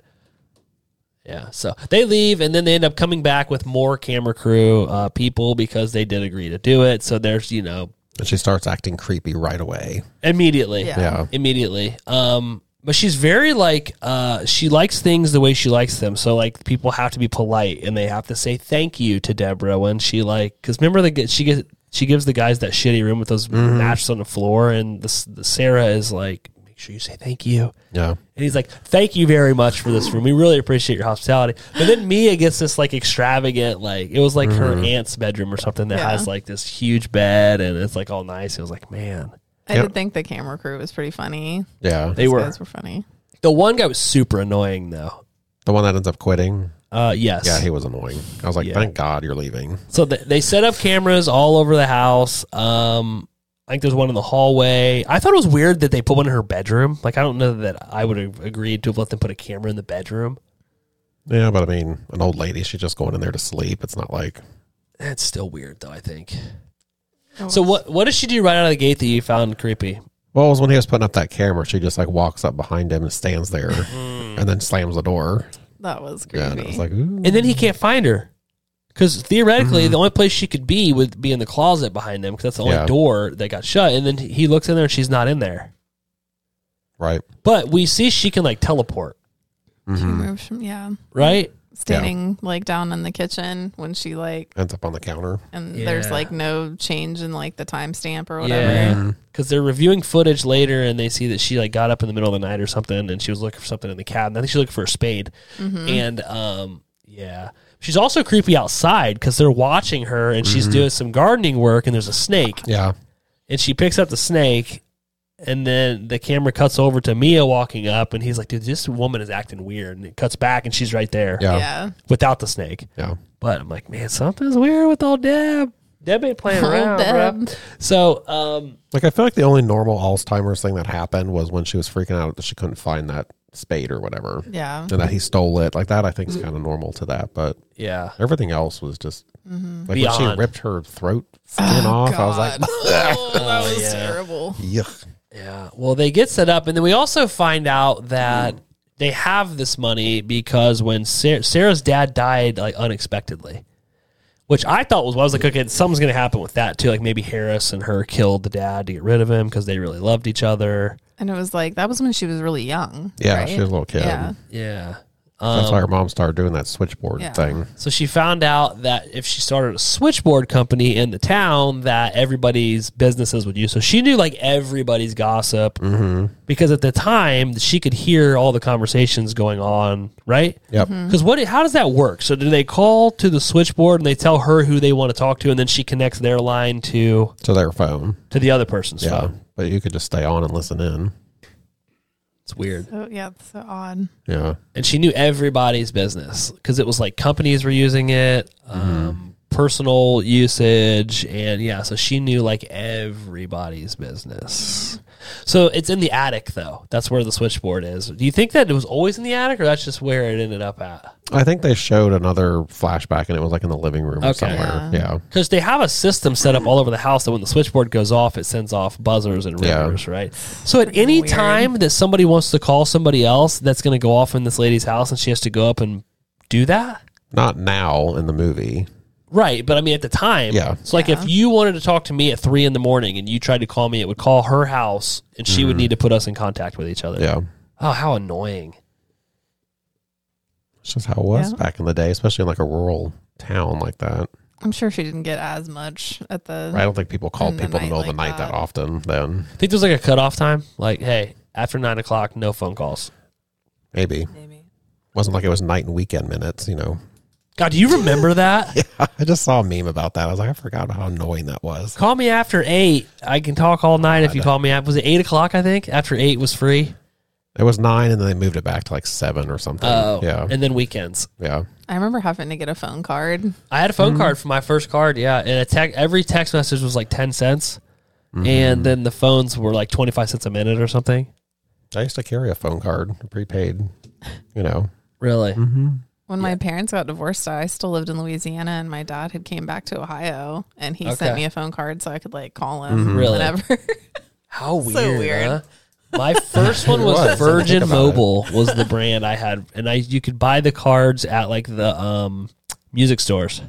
yeah. So they leave, and then they end up coming back with more camera crew uh, people because they did agree to do it. So there's, you know, and she starts acting creepy right away. Immediately. Yeah. Yeah. Immediately. Um, but she's very like, uh, she likes things the way she likes them. So like people have to be polite and they have to say thank you to Deborah when she like, cause remember the, she gets, she gives the guys that shitty room with those mm-hmm. mattresses on the floor, and the, the Sarah is like, make sure you say thank you. Yeah. And he's like, thank you very much for this room. We really appreciate your hospitality. But then Mia gets this like extravagant, like it was like mm-hmm. her aunt's bedroom or something that yeah. has like this huge bed and it's like all nice. It was like, man. I Yep. did think the camera crew was pretty funny. Yeah. They These were. guys were funny. The one guy was super annoying though. The one that ends up quitting. Uh, yes. Yeah, he was annoying. I was like, Yeah. thank God you're leaving. So th- they set up cameras all over the house. Um, I think there's one in the hallway. I thought it was weird that they put one in her bedroom. Like, I don't know that I would have agreed to have let them put a camera in the bedroom. Yeah, but I mean, an old lady, she's just going in there to sleep. It's not like... That's still weird, though, I think. Oh, So what what does she do right out of the gate that you found creepy? Well, it was when he was putting up that camera, she just like walks up behind him and stands there and then slams the door. that was creepy. Yeah, and it was like, ooh. And then he can't find her. Because theoretically, Mm-hmm. the only place she could be would be in the closet behind them, because that's the only Yeah. door that got shut. And then he looks in there and she's not in there. Right. But we see she can, like, teleport, She Mm-hmm. moved from, yeah, right? standing like down in the kitchen when she like, Ends up on the counter. and Yeah. there's like no change in like the timestamp or whatever. Yeah, because they're reviewing footage later, and they see that she like got up in the middle of the night or something, and she was looking for something in the cabin. I think she's looking for a spade, Mm-hmm. and um, yeah, she's also creepy outside because they're watching her, and she's doing some gardening work, and there's a snake, Yeah. and she picks up the snake, and then the camera cuts over to Mia walking up, and he's like, dude, this woman is acting weird. And it cuts back, and she's right there Yeah. Yeah. without the snake. Yeah. But I'm like, man, something's weird with old Deb. Deb ain't playing Old around, Deb. bro. So, um, Like, I feel like the only normal Alzheimer's thing that happened was when she was freaking out that she couldn't find that spade or whatever. Yeah. And that he stole it. Like, that I think is kind of normal to that. But yeah. everything else was just, like, when Beyond. she ripped her throat skin off, I was like, oh, that was yeah. terrible. yuck. Yeah. Well, they get set up, and then we also find out that they have this money because when Sarah, Sarah's dad died, like, unexpectedly, which I thought was, I was like, okay, something's going to happen with that, too. Like, maybe Harris and her killed the dad to get rid of him because they really loved each other. And it was like, that was when she was really young. Yeah, right? she was a little kid. Yeah. Yeah. That's why her mom started doing that switchboard Yeah. thing. So she found out that if she started a switchboard company in the town, that everybody's businesses would use. So she knew like everybody's gossip because at the time she could hear all the conversations going on, right? Yep. Because what? How does that work? So do they call to the switchboard and they tell her who they want to talk to, and then she connects their line to To their phone. to the other person's Yeah. phone? But you could just stay on and listen in. It's weird. So, yeah, it's so odd. Yeah. And she knew everybody's business because it was like companies were using it, um, personal usage, and yeah, so she knew like everybody's business. So it's in the attic, though. That's where the switchboard is. Do you think that it was always in the attic, or that's just where it ended up at? I think they showed another flashback and it was like in the living room or Okay. somewhere. Yeah. Yeah. Because they have a system set up all over the house that when the switchboard goes off, it sends off buzzers and Yeah. ringers, right? So at any weird. time that somebody wants to call somebody else, that's going to go off in this lady's house, and she has to go up and do that? Not now in the movie. Right, but I mean at the time. Yeah. So like Yeah. if you wanted to talk to me at three in the morning and you tried to call me, it would call her house, and she would need to put us in contact with each other. Yeah. Oh, how annoying. It's just how it was Yeah. back in the day, especially in like a rural town like that. I'm sure she didn't get as much at the. I don't think people called In the people in the middle night of the like night that. that. often then. I think there's like a cutoff time. Like, hey, after nine o'clock, no phone calls. Maybe. Maybe. Wasn't like it was night and weekend minutes, you know. God, do you remember that? I just saw a meme about that. I was like, I forgot how annoying that was. Call me after eight. I can talk all night if you call me. At, was it eight o'clock? I think after eight was free. It was nine and then they moved it back to like seven or something. Oh, yeah. and then weekends. Yeah. I remember having to get a phone card. I had a phone card for my first card. Yeah, and a tech, every text message was like ten cents, and then the phones were like twenty five cents a minute or something. I used to carry a phone card, prepaid, you know. Really? When my parents got divorced, I still lived in Louisiana, and my dad had came back to Ohio, and he Okay. sent me a phone card so I could like call him Really? whenever. How weird. So weird. Huh? My first one was, It was. Virgin Think about it. Mobile was the brand I had, and I you could buy the cards at like the um, music stores.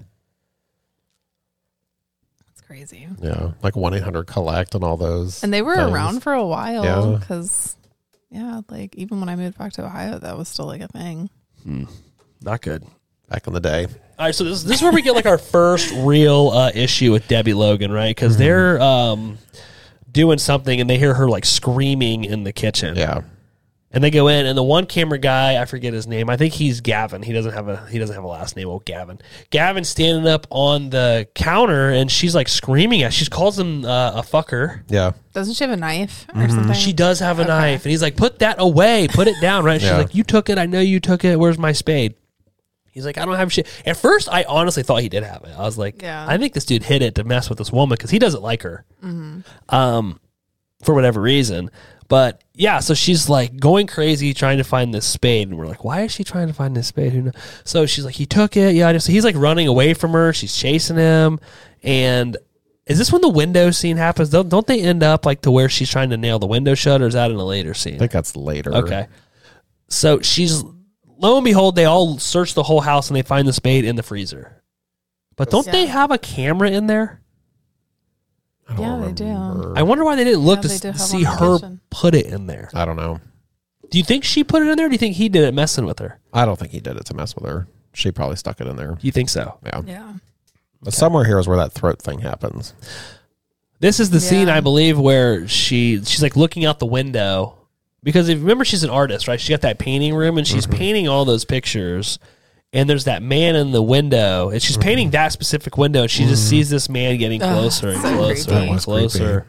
It's crazy. Yeah. Like one eight hundred collect and all those. And they were things. around for a while Yeah. because, yeah, like even when I moved back to Ohio, that was still like a thing. Not good. back in the day. All right, so this, this is where we get like our first real uh, issue with Debbie Logan, right? Because they're um, doing something and they hear her like screaming in the kitchen. Yeah. And they go in, and the one camera guy, I forget his name. I think he's Gavin. He doesn't have a he doesn't have a last name. Oh, Gavin. Gavin's standing up on the counter, and she's like screaming at. She calls him uh, a fucker. Yeah. Doesn't she have a knife or something? She does have a Okay. knife, and he's like, "Put that away. Put it down." Right? She's Yeah. like, "You took it. I know you took it. Where's my spade?" He's like, "I don't have shit." At first, I honestly thought he did have it. I was like, Yeah. I think this dude hid it to mess with this woman because he doesn't like her, um, for whatever reason. But yeah, so she's like going crazy trying to find this spade, and we're like, "Why is she trying to find this spade?" Who knows? So she's like, "He took it." Yeah, so he's like running away from her. She's chasing him, and is this when the window scene happens? Don't don't they end up like to where she's trying to nail the window shut, or is that in a later scene? I think that's later. Okay. So she's, lo and behold, they all search the whole house and they find the spade in the freezer. But don't they Yeah. have a camera in there? I don't Yeah, they do. remember. I wonder why they didn't look Yeah, to they do have s- see one her location. put it in there. I don't know. Do you think she put it in there, or do you think he did it messing with her? I don't think he did it to mess with her. She probably stuck it in there. Do you think so? Yeah. Yeah. But somewhere here is where that throat thing happens. This is the scene, Yeah. I believe, where she she's like looking out the window. Because if you remember, she's an artist, right? She got that painting room, and she's painting all those pictures. And there's that man in the window, and she's painting that specific window, and she just sees this man getting Ugh, closer and so closer creepy. and That was closer.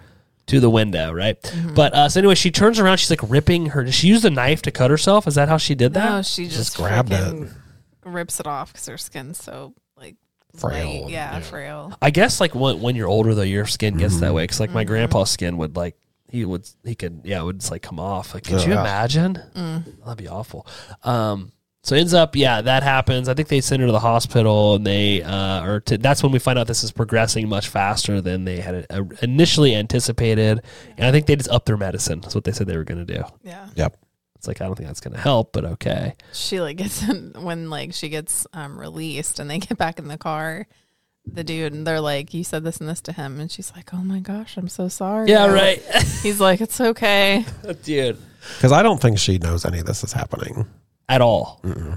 to the window, right? Mm-hmm. But uh, so anyway, she turns around. She's like ripping her. Did she use a knife to cut herself? Is that how she did that? No, she just, Just grabbed it. freaking rips it off because her skin's so like Frail. light. Yeah, Yeah. frail. I guess like when, when you're older though, your skin gets that way. Because like my Mhm. grandpa's skin would like he would he could yeah it would just like come off. Like, could you Yeah. imagine? Mm. That'd be awful. Um, so it ends up yeah that happens. I think they send her to the hospital and they uh or to, that's when we find out this is progressing much faster than they had uh, initially anticipated. And I think they just upped their medicine. That's what they said they were going to do. Yeah. Yep. It's like I don't think that's going to help, but okay. She like gets in, when like she gets um released and they get back in the car. The dude and they're like, you said this and this to him, and she's like, oh my gosh, I'm so sorry. Yeah, right, He's like, it's okay. dude. Because I don't think she knows any of this is happening. At all. Mm-mm.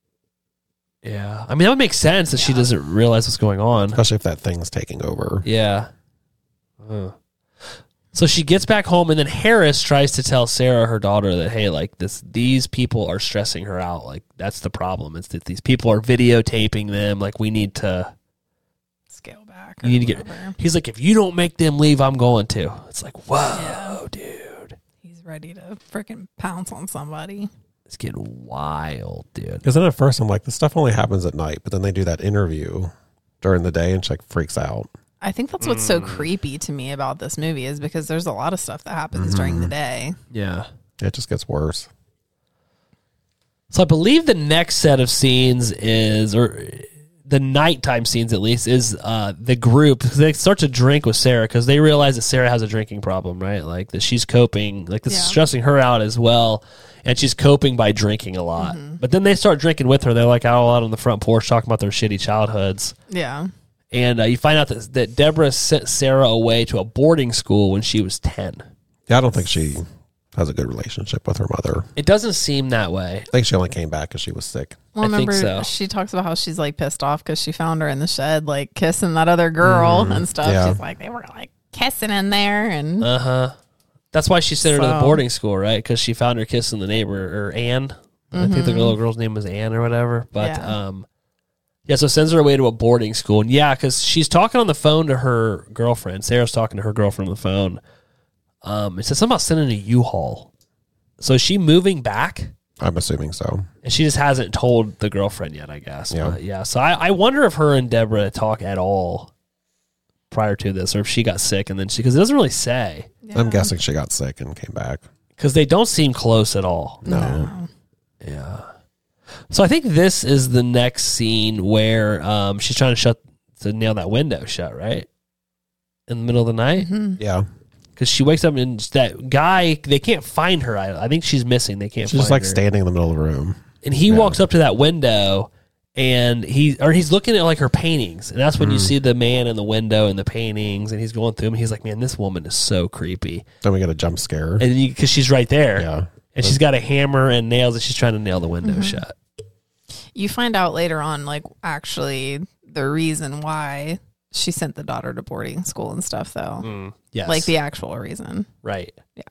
Yeah, I mean that would make sense that she Yeah. doesn't realize what's going on. Especially if that thing's taking over. Yeah. Huh. So she gets back home, and then Harris tries to tell Sarah, her daughter, that hey, like this, these people are stressing her out. Like that's the problem. It's that these people are videotaping them. Like we need to. Scale back. You need to get. whatever. He's like, if you don't make them leave, I'm going to. It's like, whoa, Yeah. dude, He's ready to freaking pounce on somebody. it's getting wild, dude. Because then at first I'm like, this stuff only happens at night. But then they do that interview during the day and she like freaks out. I think that's what's so creepy to me about this movie is because there's a lot of stuff that happens during the day. Yeah. It just gets worse. So I believe the next set of scenes is, or the nighttime scenes at least, is uh, the group. They start to drink with Sarah because they realize that Sarah has a drinking problem, right? Like that she's coping, like this is Yeah. stressing her out as well. And she's coping by drinking a lot. But then they start drinking with her. They're like out out on the front porch talking about their shitty childhoods. Yeah. And uh, you find out that, that Deborah sent Sarah away to a boarding school when she was ten. Yeah, I don't think she has a good relationship with her mother. It doesn't seem that way. I think she only came back because she was sick. Well, I think remember so. she talks about how she's like pissed off because she found her in the shed, like kissing that other girl and stuff. Yeah. She's like, they were like kissing in there. And Uh huh. That's why she sent her to the So- boarding school, right? Because she found her kissing the neighbor, or Anne. I think the little girl's name was Anne or whatever. But Yeah. um, yeah, so sends her away to a boarding school. And yeah, because she's talking on the phone to her girlfriend. Sarah's talking to her girlfriend on the phone. Um, it says something about sending a U-Haul. So is she moving back? I'm assuming so. And she just hasn't told the girlfriend yet, I guess. Yeah. But yeah. So I, I wonder if her and Deborah talk at all prior to this, or if she got sick and then she, because it doesn't really say. I'm guessing she got sick and came back. Because they don't seem close at all. No. Yeah. So I think this is the next scene where um, she's trying to shut to nail that window shut, right? In the middle of the night, Yeah. because she wakes up and that guy, they can't find her. I, I think she's missing. They can't. She's find just like her. standing in the middle of the room. And he Yeah. walks up to that window, and he or he's looking at like her paintings, and that's when Mm. you see the man in the window and the paintings, and he's going through them. And he's like, "Man, this woman is so creepy," Then we get a jump scare. and because she's right there, Yeah. and she's got a hammer and nails, and she's trying to nail the window Mm-hmm. shut. you find out later on, like, actually the reason why she sent the daughter to boarding school and stuff, though. Yes, Like the actual reason. right. Yeah.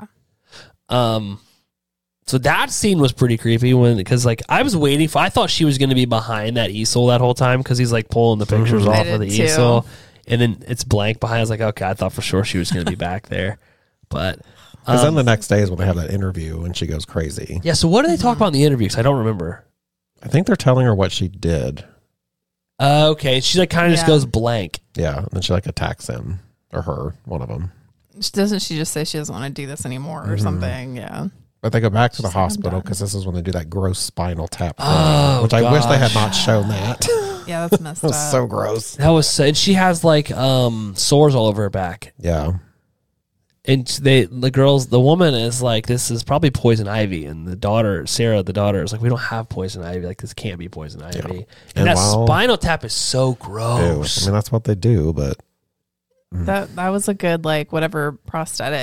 Um, so that scene was pretty creepy when because like I was waiting for I thought she was going to be behind that easel that whole time because he's like pulling the pictures Mhm. I off of the did too. easel, and then it's blank behind. I was like, okay, I thought for sure she was going to be back there, but Because um, then the next day is when they have that interview and she goes crazy. yeah. So what do they talk about in the interview? 'Cause I don't remember. I think they're telling her what she did. Uh, okay, she like kind of just Yeah. goes blank. Yeah. And then she like attacks him or her, one of them. Doesn't she just say she doesn't want to do this anymore or Mhm. something? Yeah. But they go back to the She's like, "I'm hospital done." because this is when they do that gross spinal tap. thing, Oh, which I wish they had gosh. not shown that. Yeah, that's messed That was up. so gross. That was so, and she has like um sores all over her back. Yeah. And they, the girls, the woman is like, this is probably poison ivy. And the daughter, Sarah, the daughter, is like, we don't have poison ivy. Like, this can't be poison ivy. And, And that while- spinal tap is so Ew. gross. I mean, that's what they do, but That that was a good, like, whatever prosthetic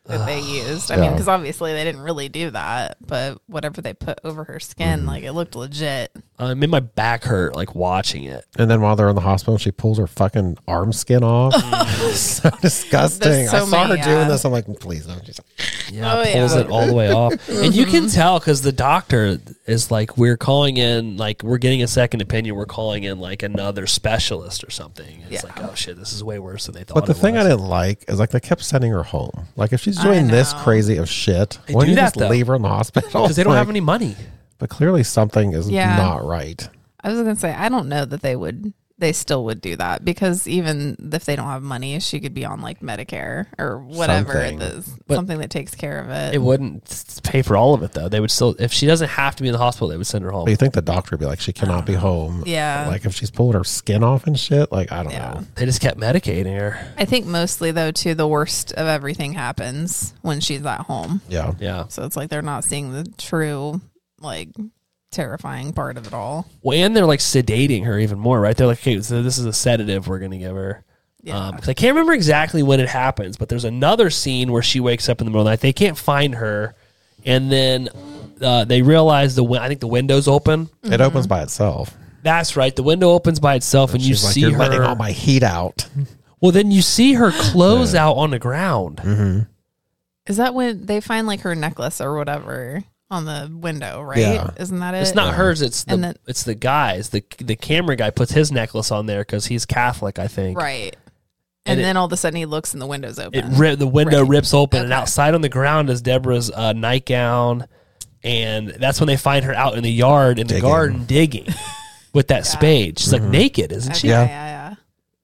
that they used. I mean, Yeah. because obviously they didn't really do that, but whatever they put over her skin, Mm-hmm. like it looked legit. Uh, it made my back hurt like watching it. And then while they're in the hospital, she pulls her fucking arm skin off. So disgusting. There's so I saw her many, doing yeah. this. I'm like, please don't. She's like, Yeah, Oh, pulls yeah. it all the way off, and you can tell because the doctor is like, "We're calling in, like, we're getting a second opinion. We're calling in like another specialist or something." It's Yeah. like, oh shit, this is way worse than they thought. but the it thing was. I didn't like is like they kept sending her home. Like if she's I doing this know. crazy of shit, They why don't do you that, just though. leave her in the hospital? because they don't Like, have any money. But clearly something is Yeah. not right. I was gonna say I don't know that they would. They still would do that because even if they don't have money, she could be on like Medicare or whatever Something. it is, But something that takes care of it. It wouldn't pay for all of it though. They would still, if she doesn't have to be in the hospital, they would send her home. But you think the doctor would be like, she cannot be home. Yeah. Like if she's pulled her skin off and shit, like I don't Yeah. know. They just kept medicating her. I think mostly though, too, the worst of everything happens when she's at home. Yeah. Yeah. So it's like they're not seeing the true, like, terrifying part of it all. Well, and they're like sedating her even more, right? They're like, okay, so this is a sedative we're going to give her. Yeah. Um, 'cause I can't remember exactly when it happens, but there's another scene where she wakes up in the middle of the night. They can't find her, and then uh, they realize the win- I think the window's open. It opens by itself. That's right. The window opens by itself, and you She's like, see you're her. letting all my heat out. well, then you see her clothes out on the ground. Is that when they find like her necklace or whatever on the window, right? Yeah. Isn't that it? It's not hers. It's the And then- it's the guy's. The the camera guy puts his necklace on there because he's Catholic, I think. Right. And And, it- then all of a sudden he looks and the window's open. It ri- the window Right. rips open, and Okay. outside on the ground is Deborah's uh, nightgown, and that's when they find her out in the yard in the Digging. garden digging with that spade. She's like naked, isn't Okay, she? yeah, Yeah. yeah, yeah.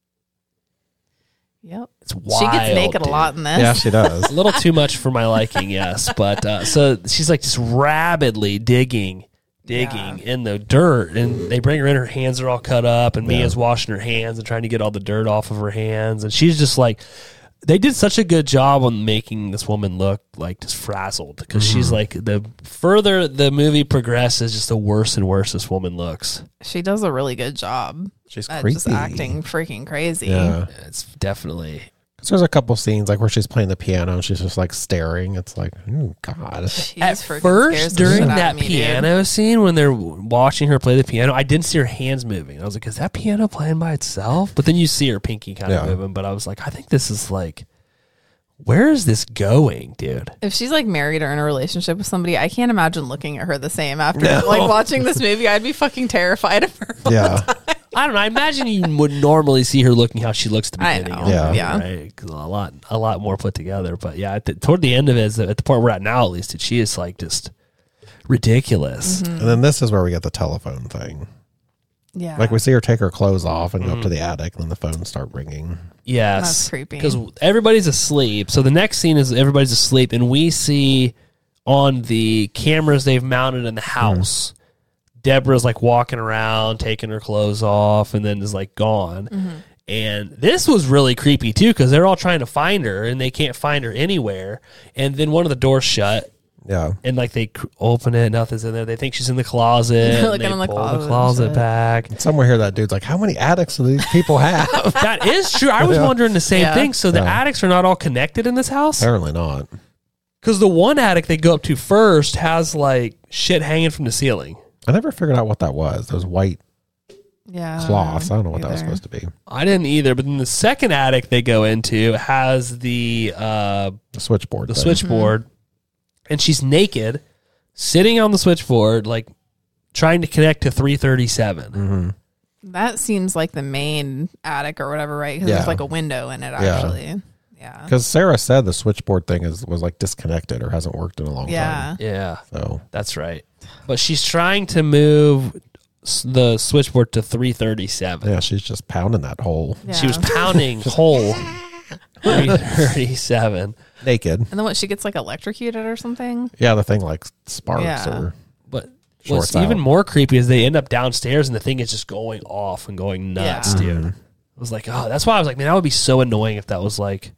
Yep. It's wild. She gets naked dude. a lot in this. Yeah, she does. A little too much for my liking, yes. But uh, so she's like just rabidly digging, digging Yeah. in the dirt, and they bring her in. Her hands are all cut up, and Mia's washing her hands and trying to get all the dirt off of her hands, and she's just like. They did such a good job on making this woman look like just frazzled because she's like the further the movie progresses, just the worse and worse this woman looks. She does a really good job She's at creepy. just acting freaking crazy. Yeah. It's definitely. 'Cause there's a couple scenes like where she's playing the piano and she's just like staring. It's like, oh God. She At just freaking scares first, the shit during out that of me, dude. piano scene, when they're watching her play the piano, I didn't see her hands moving. I was like, "Is that piano playing by itself?" But then you see her pinky kind of Yeah. moving. But I was like, "I think this is like, where is this going, dude?" If she's like married or in a relationship with somebody, I can't imagine looking at her the same after like watching this movie. I'd be fucking terrified of her. Yeah. I don't know. I imagine you would normally see her looking how she looks at the I beginning. know. of it, Yeah. Yeah. right? 'Cause a lot, a lot more put together. But yeah, at the, toward the end of it, is at the point we're at now, at least, she is like just ridiculous. Mm-hmm. And then this is where we get the telephone thing. Yeah. Like we see her take her clothes off and go up to the attic, and then the phones start ringing. Yes, That's creepy. because everybody's asleep. So the next scene is everybody's asleep, and we see on the cameras they've mounted in the house. Deborah's like walking around, taking her clothes off, and then is like gone. And this was really creepy too because they're all trying to find her and they can't find her anywhere. And then one of the doors shut, Yeah. and like they cr- open it, nothing's in there. They think she's in the closet. They're and looking they in the pull closet the and closet shit. back. Somewhere here, that dude's like, how many attics do these people have? That is true. I was Yeah. wondering the same Yeah. thing. So the Yeah. attics are not all connected in this house? Apparently not. Because the one attic they go up to first has like shit hanging from the ceiling. I never figured out what that was. Those white yeah. cloths. I don't know what that was either. supposed to be. I didn't either. But then the second attic they go into has the uh, The switchboard. the thing. switchboard, and she's naked, sitting on the switchboard, like trying to connect to three thirty-seven. Mm-hmm. That seems like the main attic or whatever, right? Because Yeah. there's like a window in it, Yeah. actually. Yeah. Because Sarah said the switchboard thing is was like disconnected or hasn't worked in a long Yeah. Yeah, time. So that's right. But she's trying to move s- the switchboard to three thirty-seven. yeah, she's just pounding that hole Yeah. She was pounding hole three thirty-seven. naked. And then what? She gets like electrocuted or something? Yeah, the thing like sparks Yeah. or But Shorts what's even out. more creepy is they end up downstairs and the thing is just going off and going nuts, Yeah. dude. I was like, oh, that's why I was like, man, that would be so annoying if that was like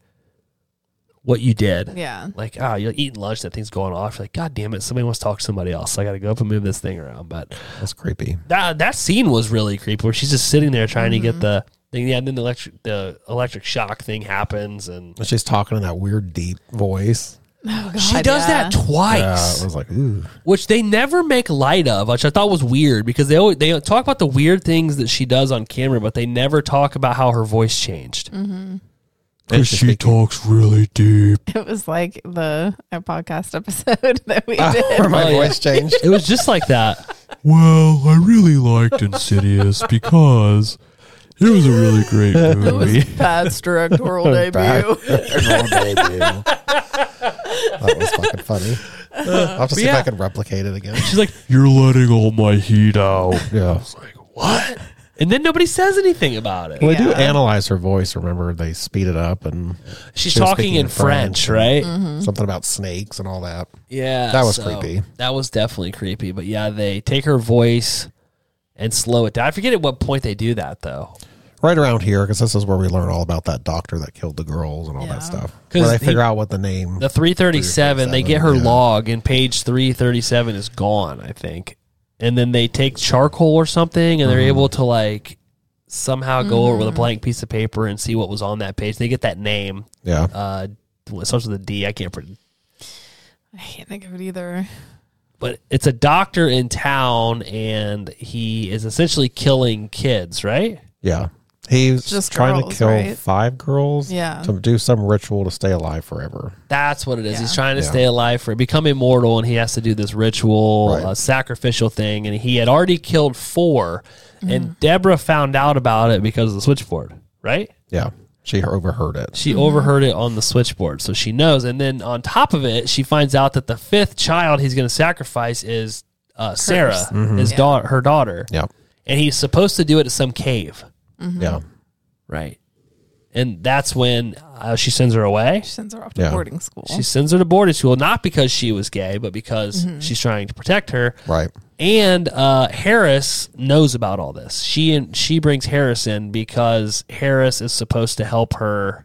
what you did. Yeah. Like, oh, you're eating lunch, that thing's going off. You're like, God damn it, somebody wants to talk to somebody else. So I got to go up and move this thing around. But that's creepy. that that scene was really creepy where she's just sitting there trying Mm-hmm. to get the Then yeah, then the electric the electric shock thing happens, and And she's talking in that weird deep voice. Oh, God, she does yeah. that twice. Yeah, I was like, ooh. Which they never make light of, which I thought was weird because they always, they talk about the weird things that she does on camera, but they never talk about how her voice changed. Mm-hmm. And she talks really deep. It was like the our podcast episode that we Uh, did. where my Oh, yeah. voice changed. It was just like that. Well, I really liked Insidious because it was a really great It movie. was Pat's directorial Bad. debut. That was fucking funny. I'll have to see yeah. if I can replicate it again. She's like, You're letting all my heat out. Yeah. like what? And then nobody says anything about it. Well, they do Yeah. analyze her voice. Remember, they speed it up and She's she was talking speaking in in French, French. right? Mm-hmm. something about snakes and all that. Yeah. That was so creepy. That was definitely creepy. But yeah, they take her voice and slow it down. I forget at what point they do that, though. Right around here, because this is where we learn all about that doctor that killed the girls and all Yeah. that stuff. 'Cause Where they he- figure out what the name. The three thirty-seven, they get her three thirty-seven, yeah. log, and page three thirty-seven is gone, I think. And then they take charcoal or something, and they're Mm-hmm. able to, like, somehow go over with a blank piece of paper and see what was on that page. They get that name. yeah. Uh, it starts with a D. I can't pretend. I can't think of it either. But it's a doctor in town, and he is essentially killing kids, right? Yeah. He's Just trying girls, to kill right? five girls Yeah. to do some ritual to stay alive forever. That's what it is. Yeah. He's trying to Yeah. stay alive for become immortal, and he has to do this ritual, Right. uh, sacrificial thing. And he had already killed four, Mm-hmm. and Deborah found out about it because of the switchboard, right? Yeah. She overheard it. She overheard it on the switchboard, so she knows. And then on top of it, she finds out that the fifth child he's going to sacrifice is uh, Sarah, his Yeah. daughter, her daughter, Yeah. and he's supposed to do it at some cave, Yeah. right? And that's when uh, she sends her away. She sends her off to Yeah. boarding school. She sends her to boarding school, not because she was gay, but because she's trying to protect her. Right. And uh, Harris knows about all this. She and she brings Harris in because Harris is supposed to help her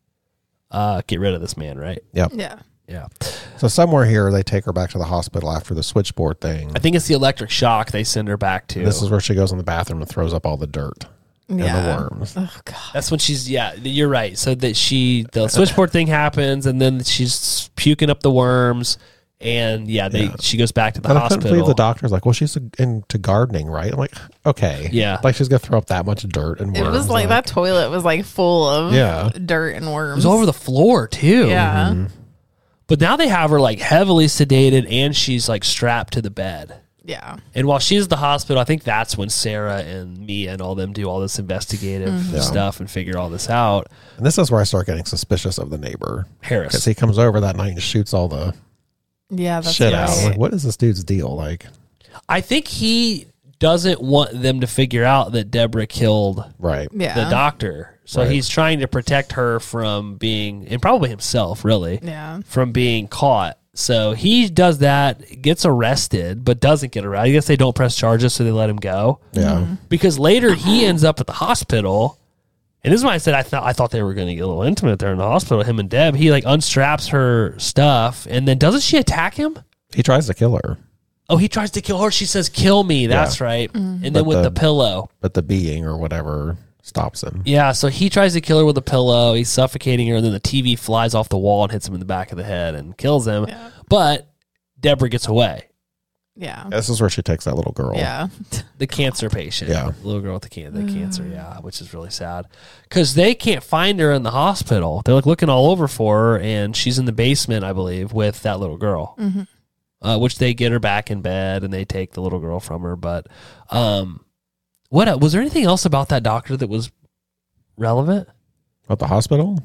uh, get rid of this man, right? Yep. yeah. Yeah. So somewhere here, they take her back to the hospital after the switchboard thing. I think it's the electric shock they send her back to. This is where she goes in the bathroom and throws up all the dirt and Yeah. the worms. Oh, God. That's when she's, yeah, you're right. So that she, the switchboard thing happens, and then she's puking up the worms. And yeah, they Yeah. she goes back to the And I couldn't believe hospital. the doctor's like, well, she's into gardening, right? I'm like, okay. Yeah. Like she's going to throw up that much dirt and It worms. was like, that toilet was like full of Yeah. dirt and It worms. was over the floor, too. Yeah. Mm-hmm. But now they have her like heavily sedated, and she's like strapped to the bed. Yeah. And while she's at the hospital, I think that's when Sarah and Mia and all them do all this investigative Mm-hmm. Yeah. stuff and figure all this out. And this is where I start getting suspicious of the neighbor. Because Harris. he comes over that night and shoots all the Yeah. That's shit right. out. I'm like, what is this dude's deal? Like, I think he doesn't want them to figure out that Deborah killed right. Yeah. the doctor. So Right. he's trying to protect her from being, and probably himself, really, Yeah. from being caught. So he does that, gets arrested, but doesn't get arrested. I guess they don't press charges, so they let him go. Yeah. Because later he ends up at the hospital, and this is why I said I thought I thought they were going to get a little intimate there in the hospital. Him and Deb, he like unstraps her stuff, and then doesn't she attack him? He tries to kill her, Oh, he tries to kill her. She says, "Kill me." That's right. And then But with the, the- pillow, but the being or whatever stops him. yeah. So he tries to kill her with a pillow. He's suffocating her, and then the T V flies off the wall and hits him in the back of the head and kills him. Yeah. But Deborah gets away. Yeah. This is where she takes that little girl. Yeah. The cancer patient, Yeah. little girl with the, can- the cancer, yeah, which is really sad because they can't find her in the hospital. They're like looking all over for her, and she's in the basement, I believe, with that little girl. Uh, which they get her back in bed and they take the little girl from her. But um, what el- was there anything else about that doctor that was relevant? At the hospital?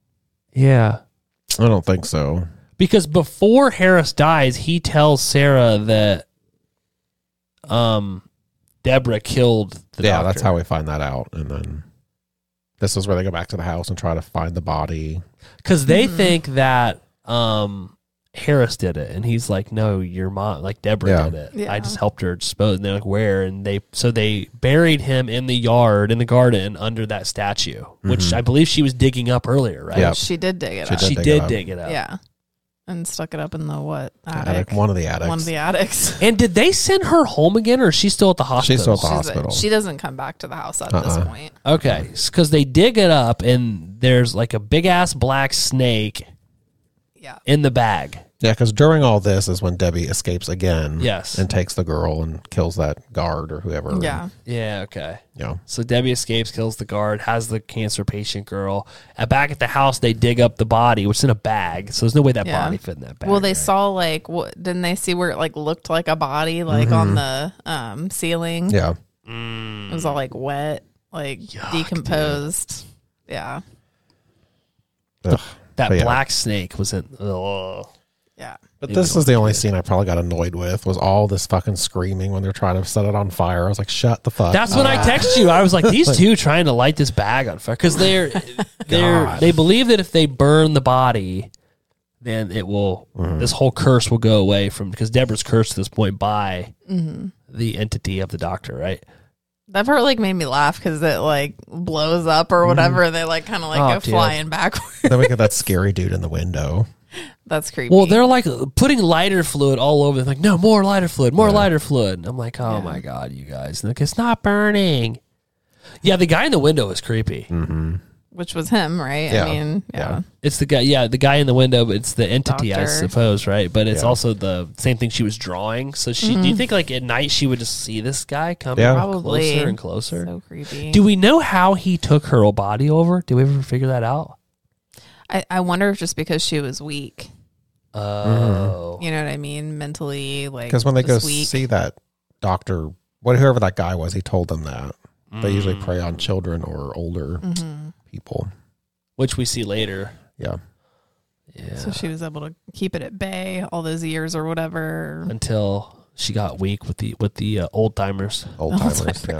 Yeah, I don't think so. because before Harris dies, he tells Sarah that um, Deborah killed the yeah, doctor. that's how we find that out. And then this is where they go back to the house and try to find the body. Because they think that um, Harris did it, and he's like, "No, your mom, like Deborah Yeah. did it. Yeah. I just helped her dispose." And they're like, "Where?" And they so they buried him in the yard in the garden under that statue, which I believe she was digging up earlier, right? Yeah. She did dig it She up. did She dig did it up. dig it up. Yeah. and stuck it up in the what attic? Attic, one of the attics. One of the attics. And did they send her home again, or is she still at the hospital? She's still at the She's hospital. A, she doesn't come back to the house at Uh-uh. this point. Okay, because they dig it up, and there's like a big ass black snake Yeah. in the bag. Yeah, because during all this is when Debbie escapes again. Yes. And takes the girl and kills that guard or whoever. Yeah. Yeah. Okay. Yeah. So Debbie escapes, kills the guard, has the cancer patient girl. And back at the house, they dig up the body, which is in a bag. So there's no way that Yeah. body fit in that bag. Well, they right? saw like what? Didn't they see where it like looked like a body, like on the um, ceiling? Yeah. It was all like wet, like Yuck, decomposed. Yeah. Ugh. that But yeah. black snake was in. Ugh. Yeah. But Maybe this don't is the only do it. scene I probably got annoyed with was all this fucking screaming when they're trying to set it on fire. I was like, shut the fuck That's up. when I text you. I was like, these two trying to light this bag on fire because they're they're God. they believe that if they burn the body, then it will this whole curse will go away from because Deborah's cursed to this point by the entity of the doctor, right? That part like made me laugh because it like blows up or whatever, and they like kind of like Oh, go dude. flying backwards. Then we get that scary dude in the window. That's creepy. Well, they're like putting lighter fluid all over. They're like, no, more lighter fluid, more Yeah. lighter fluid. And I'm like, oh Yeah. my God, you guys. And like, it's not burning. Yeah, the guy in the window is creepy. Mm-hmm. Which was him, right? Yeah. I mean, yeah. Yeah. It's the guy, yeah, the guy in the window, but it's the entity, I Doctor. suppose, right? But it's Yeah. also the same thing she was drawing. So she, do you think like at night she would just see this guy coming Yeah. Probably. closer and closer? So creepy. Do we know how he took her body over? Do we ever figure that out? I, I wonder if just because she was weak, Oh, you know what I mean? Mentally, like, Because when they go just weak. see that doctor, what whoever that guy was, he told them that. They usually Mm. prey on children or older Mhm. people. which we see later. Yeah. Yeah, So she was able to keep it at bay all those years or whatever. until she got weak with the with the uh, old timers. Old timers. yeah.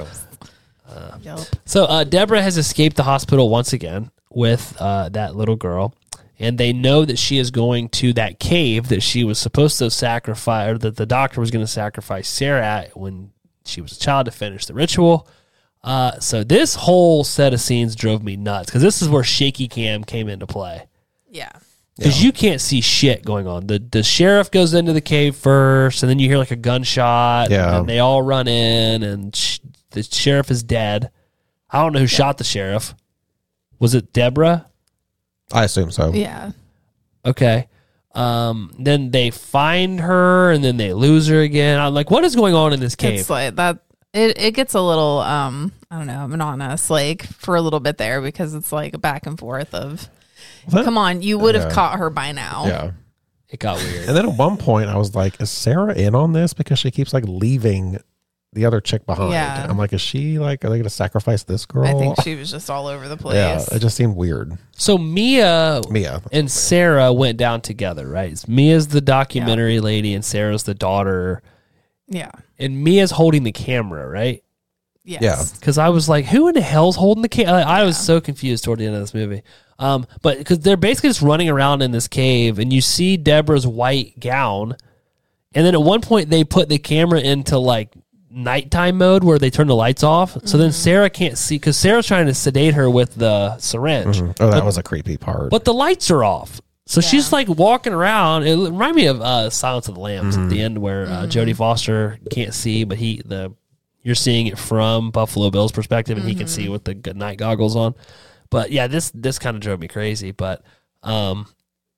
Yep. So uh, Deborah has escaped the hospital once again with uh, that little girl, and they know that she is going to that cave that she was supposed to sacrifice, or that the doctor was going to sacrifice Sarah at when she was a child to finish the ritual. Uh, so this whole set of scenes drove me nuts because this is where shaky cam came into play. Yeah. Because you can't see shit going on. The the sheriff goes into the cave first, and then you hear like a gunshot. Yeah. And they all run in, and sh- the sheriff is dead. I don't know who shot the sheriff. Was it Deborah? I assume so. Yeah. Okay. Um, then they find her, and then they lose her again. I'm like, what is going on in this cave? It's like that. It, it gets a little, um, I don't know, monotonous, like for a little bit there because it's like a back and forth of, What? come on, you would have Yeah. caught her by now. Yeah. It got weird. And then at one point, I was like, is Sarah in on this? Because she keeps like leaving the other chick behind. Yeah. I'm like, is she like, are they going to sacrifice this girl? I think she was just all over the place. Yeah. It just seemed weird. So Mia Mia. and Sarah went down together, right? Mia's the documentary lady, and Sarah's the daughter. Yeah. And Mia's holding the camera, right? Yes. Yeah. Because I was like, who in the hell's holding the camera? I was Yeah. so confused toward the end of this movie. Um, but because they're basically just running around in this cave, and you see Deborah's white gown, and then at one point they put the camera into like nighttime mode where they turn the lights off. So Mm-hmm. then Sarah can't see because Sarah's trying to sedate her with the syringe, Mhm. Oh, that was a creepy part. but the lights are off. So Yeah. she's like walking around. It reminded me of uh, Silence of the Lambs Mm-hmm. at the end, where uh, Mm-hmm. Jodie Foster can't see, but he the you're seeing it from Buffalo Bill's perspective, and he can Mm-hmm. see with the good night goggles on. But yeah, this this kind of drove me crazy. But um,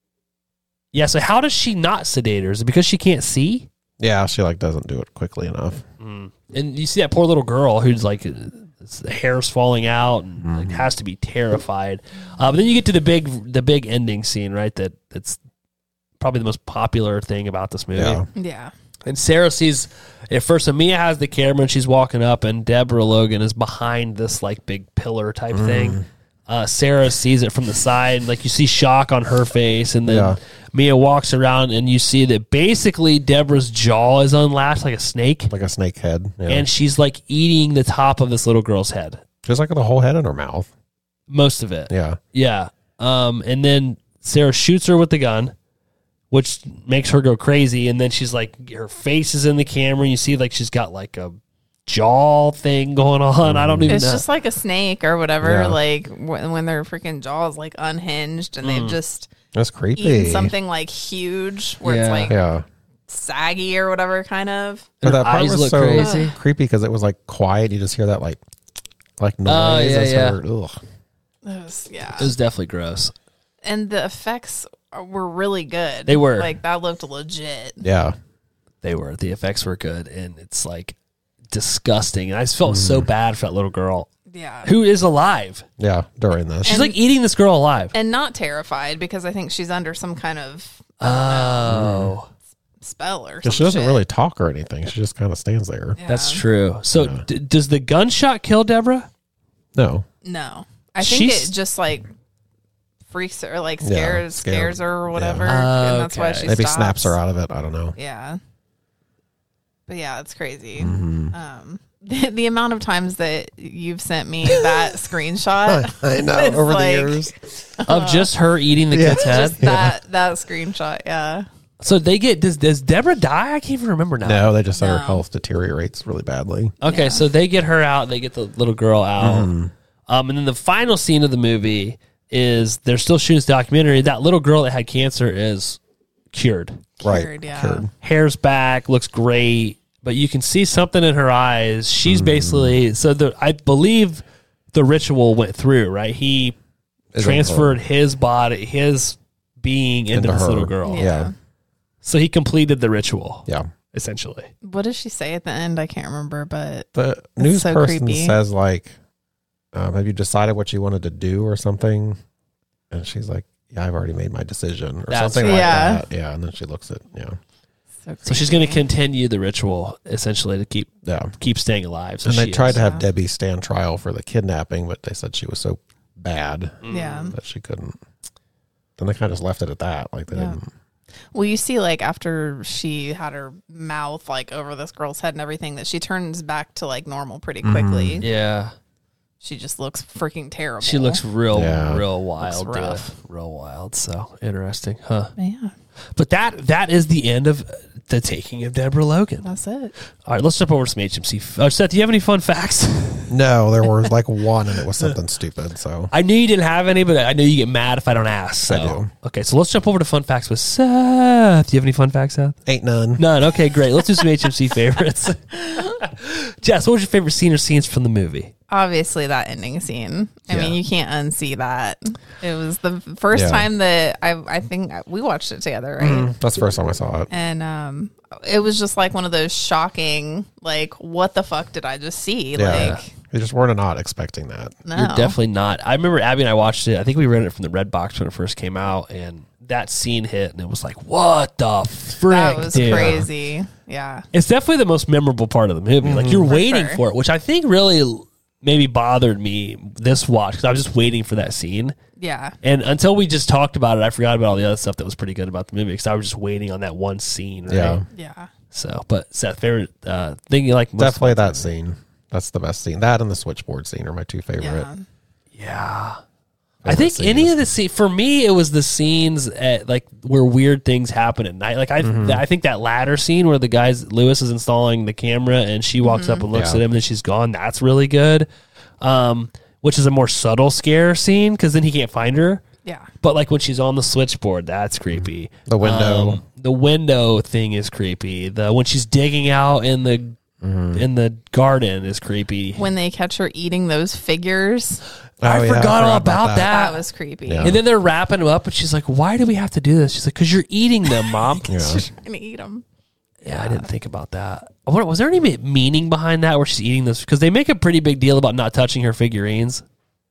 yeah. So how does she not sedate her? Is it because she can't see? yeah, she like doesn't do it quickly enough. Mm. And you see that poor little girl who's like, it's, the hair's falling out and Mm-hmm. like, has to be terrified. Uh, but then you get to the big, the big ending scene, right? That that's probably the most popular thing about this movie. Yeah. Yeah. And Sarah sees at first. So Mia has the camera and she's walking up, and Deborah Logan is behind this like big pillar type Mm. thing. Uh, Sarah sees it from the side, like you see shock on her face, and then Yeah. Mia walks around, and you see that basically Deborah's jaw is unlatched like a snake. Like a snake head. Yeah. And she's like eating the top of this little girl's head. Just like the whole head in her mouth. Most of it. Yeah. Yeah. Um, and then Sarah shoots her with the gun, which makes her go crazy. And then she's like, her face is in the camera. You see like she's got like a jaw thing going on. I don't even It's know. just like a snake or whatever. Yeah. Like when, when their freaking jaws like unhinged and they've just That's creepy. eaten something like huge where Yeah. it's like Yeah. saggy or whatever kind of. But Their that part eyes was look so crazy. creepy because it was like quiet. You just hear that like like noise. Oh, yeah, as yeah. her- ugh. It was, yeah. It was definitely gross. And the effects are- were really good. They were. Like that looked legit. Yeah. They were. The effects were good, and it's like disgusting. And I just felt so bad for that little girl Yeah. who is alive. Yeah. During this. She's like eating this girl alive. And not terrified because I think she's under some kind of Oh, spell or Because something. she doesn't really talk or anything. She just kind of stands there. that's true. So, d- does the gunshot kill Deborah? No. No. I think She's- it just like freaks her, like Yeah, scares scared. scares her or whatever. Yeah. And that's why Okay. she Maybe stops. snaps her out of it. I don't know. Yeah. But yeah, it's crazy. Mm-hmm. Um, the, the amount of times that you've sent me that screenshot, I know. It's Over like- the years. Of just her eating the kid's head? just that that screenshot, yeah. So they get, does, does Deborah die? I can't even remember now. No, they just said her No. health deteriorates really badly. Okay, Yeah. so they get her out. They get the little girl out. Mm-hmm. Um, and then the final scene of the movie is they're still shooting this documentary. That little girl that had cancer is cured. Right. Cured, yeah. Cured. Hair's back, looks great, but you can see something in her eyes. Mm. She's basically, so the I believe the ritual went through, right? He Is transferred it his body, his being into, Into this her. little girl. Yeah. Yeah. So he completed the ritual, Yeah. essentially. What does she say at the end? I can't remember, but The news so person creepy. says like, um, "Have you decided what you wanted to do or something?" And she's like, "Yeah, I've already made my decision," or That's something right. like Yeah. that. Yeah, and then she looks at yeah, so, So she's going to creepy. continue the ritual, essentially, to keep yeah. keep staying alive. So And they she tried is. to have Yeah. Debbie stand trial for the kidnapping, but they said she was so bad Yeah. that she couldn't. Then they kind of just left it at that. Like they Yeah. didn't. Well, you see, like after she had her mouth like over this girl's head and everything, that she turns back to like normal pretty quickly. Yeah. She just looks freaking terrible. She looks real, Yeah. real wild. Looks uh, rough. real wild. So interesting, huh? Yeah, But that that is the end of the taking of Deborah Logan. that's it. All right, let's jump over to some H M C. Uh, Seth, do you have any fun facts? No, there was like one, and it was something stupid. So I knew you didn't have any, but I know you get mad if I don't ask. So. I do. Okay, so let's jump over to fun facts with Seth. Do you have any fun facts, Seth? ain't none. None. Okay, great. Let's do some H M C favorites. Jess, what was your favorite scene or scenes from the movie? Obviously, that ending scene. I Yeah. mean, you can't unsee that. It was the first Yeah. time that I I think we watched it together, right? Mm, that's the first time I saw it. And um, it was just like one of those shocking, like, what the fuck did I just see? Yeah, Like, you just weren't not expecting that. no, You're definitely not. I remember Abby and I watched it. I think we rented it from the Red Box when it first came out, and that scene hit, and it was like, what the frick, that was dude? crazy. Yeah, It's definitely the most memorable part of the movie. Like, you're For waiting sure. for it, which I think really maybe bothered me this watch, because I was just waiting for that scene. yeah. And until we just talked about it, I forgot about all the other stuff that was pretty good about the movie, because I was just waiting on that one scene, right? Yeah. Yeah. So, but Seth, favorite uh, thing you like most? Definitely about that scene. That's the best scene. That and the switchboard scene are my two favorite. Yeah. Yeah. I favorite think any scenes. of the scene for me, it was the scenes at like where weird things happen at night. Like I, Mm-hmm. I think that ladder scene where the guys Lewis is installing the camera and she walks up and looks Yeah. at him and then she's gone. That's really good. Um, which is a more subtle scare scene because then he can't find her. Yeah. But like when she's on the switchboard, that's creepy. The window. Um, the window thing is creepy. The when she's digging out in the Mm-hmm. in the garden is creepy. When they catch her eating those figures, I, Oh, yeah, forgot all about that. that was creepy. Yeah. And then they're wrapping them up, and she's like, "Why do we have to do this?" She's like, "Because you're eating them, Mom." Yeah. Trying to eat them. Yeah, I didn't think about that. I wonder, was there any meaning behind that where she's eating this? Because they make a pretty big deal about not touching her figurines.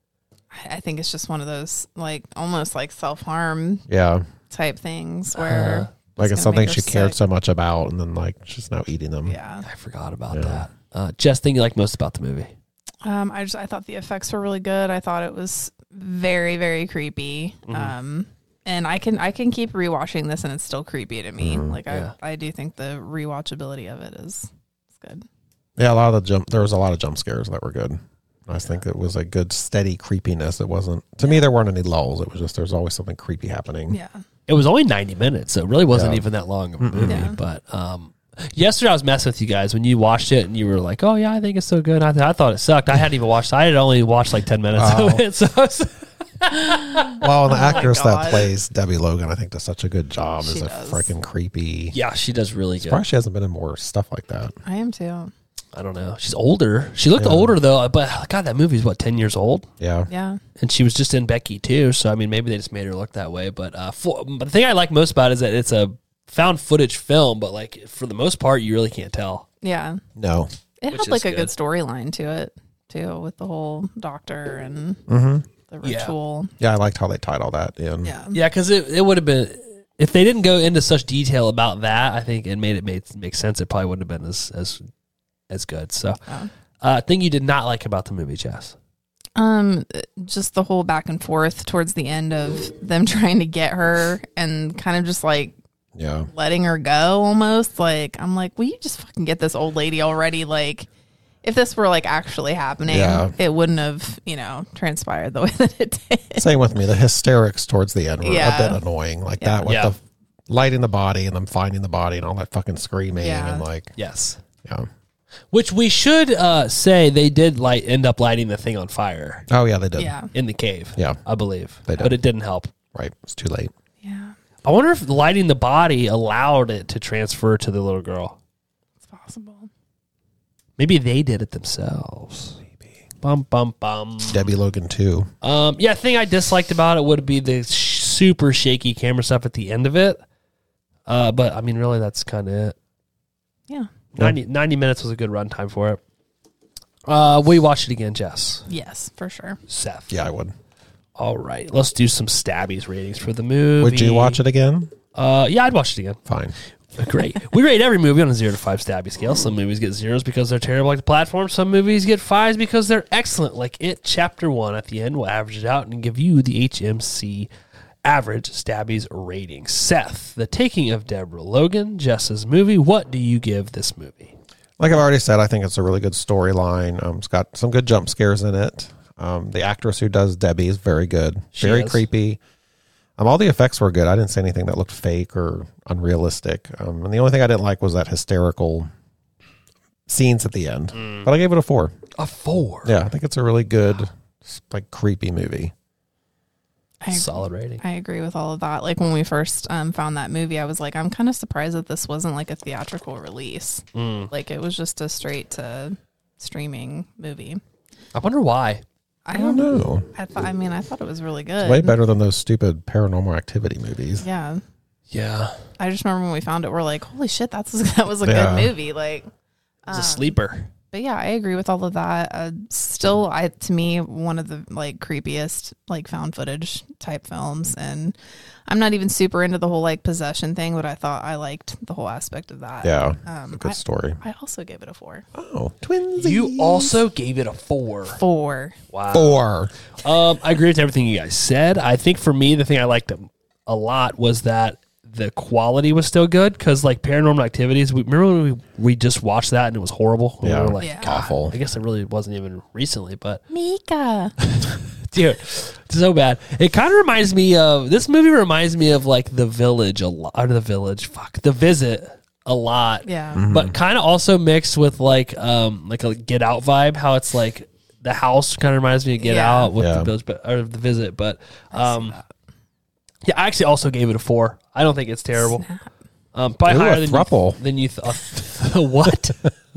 I I think it's just one of those like almost like self harm Yeah. type things where Uh, Like it's it's gonna something make she her cared sick. so much about, and then like she's now eating them. Yeah. I forgot about Yeah. that. Uh, Jess, thing you like most about the movie? Um, I just I thought the effects were really good. I thought it was very very creepy. Mm-hmm. Um, and I can I can keep rewatching this and it's still creepy to me. Like Yeah. I I do think the rewatchability of it is is good. Yeah, a lot of the jump. There was a lot of jump scares that were good. I think it was a good steady creepiness. It wasn't to me. There weren't any lulls. It was just there's always something creepy happening. Yeah. It was only ninety minutes, so it really wasn't Yeah. even that long of a movie. Yeah. But um, Yesterday I was messing with you guys when you watched it and you were like, "Oh yeah, I think it's so good." I, th- I thought it sucked. I hadn't even watched. I had only watched like ten minutes Oh. of it. So I was, Well, and the actress that God. plays Debbie Logan, I think, does such a good job She as a does. freaking creepy. yeah, she does really good. Surprised she hasn't been in more stuff like that. I am too. I don't know. She's older. She looked Yeah. older though. But God, that movie's what ten years old, Yeah. Yeah. and she was just in Becky too. So I mean, maybe they just made her look that way. But uh, for, but the thing I like most about it is that it's a found footage film. But like for the most part, you really can't tell. Yeah. No. It Which had like is a good. good storyline to it too, with the whole doctor and Mm-hmm. the Yeah. ritual. Yeah, I liked how they tied all that in. Yeah. Yeah, because it, it would have been if they didn't go into such detail about that. I think it made it made make sense. It probably wouldn't have been as as as good. So, Yeah. uh, thing you did not like about the movie, Jess? Um, just the whole back and forth towards the end of them trying to get her and kind of just like Yeah. letting her go almost. Like, I'm like, will you just fucking get this old lady already? Like, if this were like actually happening, Yeah. it wouldn't have, you know, transpired the way that it did. Same with me. The hysterics towards the end were Yeah. a bit annoying. Like Yeah. that with Yeah. the lighting the body and them finding the body and all that fucking screaming Yeah. and like, Yes. yeah. Which we should uh, say they did light end up lighting the thing on fire Oh, yeah, they did. Yeah. in the cave. Yeah. I believe, They did. but it didn't help. Right. It's too late. Yeah. I wonder if lighting the body allowed it to transfer to the little girl. It's possible. Maybe they did it themselves. Maybe. Bum bum bum. Debbie Logan, too. Um, yeah, thing I disliked about it would be the sh- super shaky camera stuff at the end of it. Uh, but I mean, really, that's kind of it. Yeah. ninety, ninety minutes was a good runtime for it. Uh, will you watch it again, Jess? Yes, for sure. Seth. Yeah, I would. All right, let's do some Stabbies ratings for the movie. Would you watch it again? Uh, yeah, I'd watch it again. Fine. Great. We rate every movie on a zero to five Stabby scale. Some movies get zeros because they're terrible, like the platform. Some movies get fives because they're excellent, like It Chapter One. At the end, we'll average it out and give you the H M C average Stabby's rating. Seth, The Taking of Deborah Logan, Jess's movie. What do you give this movie? Like I've already said, I think it's a really good storyline. Um, it's got some good jump scares in it. Um, the actress who does Debbie is very good. She very is. creepy. Um, all the effects were good. I didn't see anything that looked fake or unrealistic. Um, and the only thing I didn't like was that hysterical scenes at the end. Mm. But I gave it a four. A four. Yeah, I think it's a really good, like, creepy movie. I, Solid rating. I agree with all of that. Like when we first um, found that movie, I was like, I'm kind of surprised that this wasn't like a theatrical release. Mm. Like it was just a straight to streaming movie. I wonder why. I I don't don't know. know. I, thought, I mean, I thought it was really good. It's way better than those stupid Paranormal Activity movies. Yeah. Yeah. I just remember when we found it, we're like, holy shit, that's that was a Yeah. good movie. Like, It's a um, sleeper. But yeah, I agree with all of that. Uh, still, I to me one of the like creepiest like found footage type films, and I'm not even super into the whole like possession thing, but I thought I liked the whole aspect of that. Yeah, Um, it's a good I- story. I also gave it a four. Oh, twins. You also gave it a four. Four. Wow. Four. Um, I agree with everything you guys said. I think for me, the thing I liked a lot was that the quality was still good because, like, Paranormal Activities. We remember when we, we just watched that and it was horrible. And Yeah. we were like, Yeah. God, Awful. I guess it really wasn't even recently, but Mika. dude, so bad. It kind of reminds me of this movie. Reminds me of like The Village a lot. Or The Village, fuck, The Visit a lot. Yeah. Mm-hmm. But kind of also mixed with like um like a Get Out vibe. How it's like the house kind of reminds me of Get Yeah. Out with Yeah. the village, but or The Visit. But um, yeah, I actually also gave it a four. I don't think it's terrible. Um, probably Ooh, higher a than thruple. you, than you thought. What?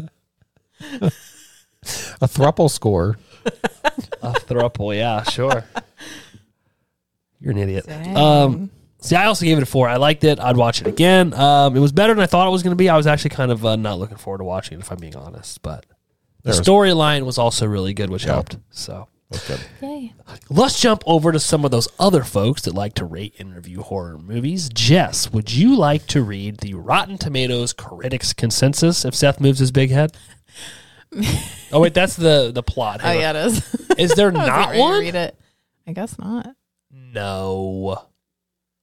A thruple score. A thruple, yeah, sure. You're an idiot. Dang. Um, see, I also gave it a four. I liked it. I'd watch it again. Um, it was better than I thought it was going to be. I was actually kind of uh, not looking forward to watching it, if I'm being honest. But the There was- storyline was also really good, which Yeah. helped. So That's good. Yay. let's jump over to some of those other folks that like to rate and review horror movies. Jess, would you like to read the Rotten Tomatoes critics consensus if Seth moves his big head? Oh wait, that's the the plot. Oh Hang on. yeah, it is. Is there I wasn't not ready to one? Read it. I guess not. No.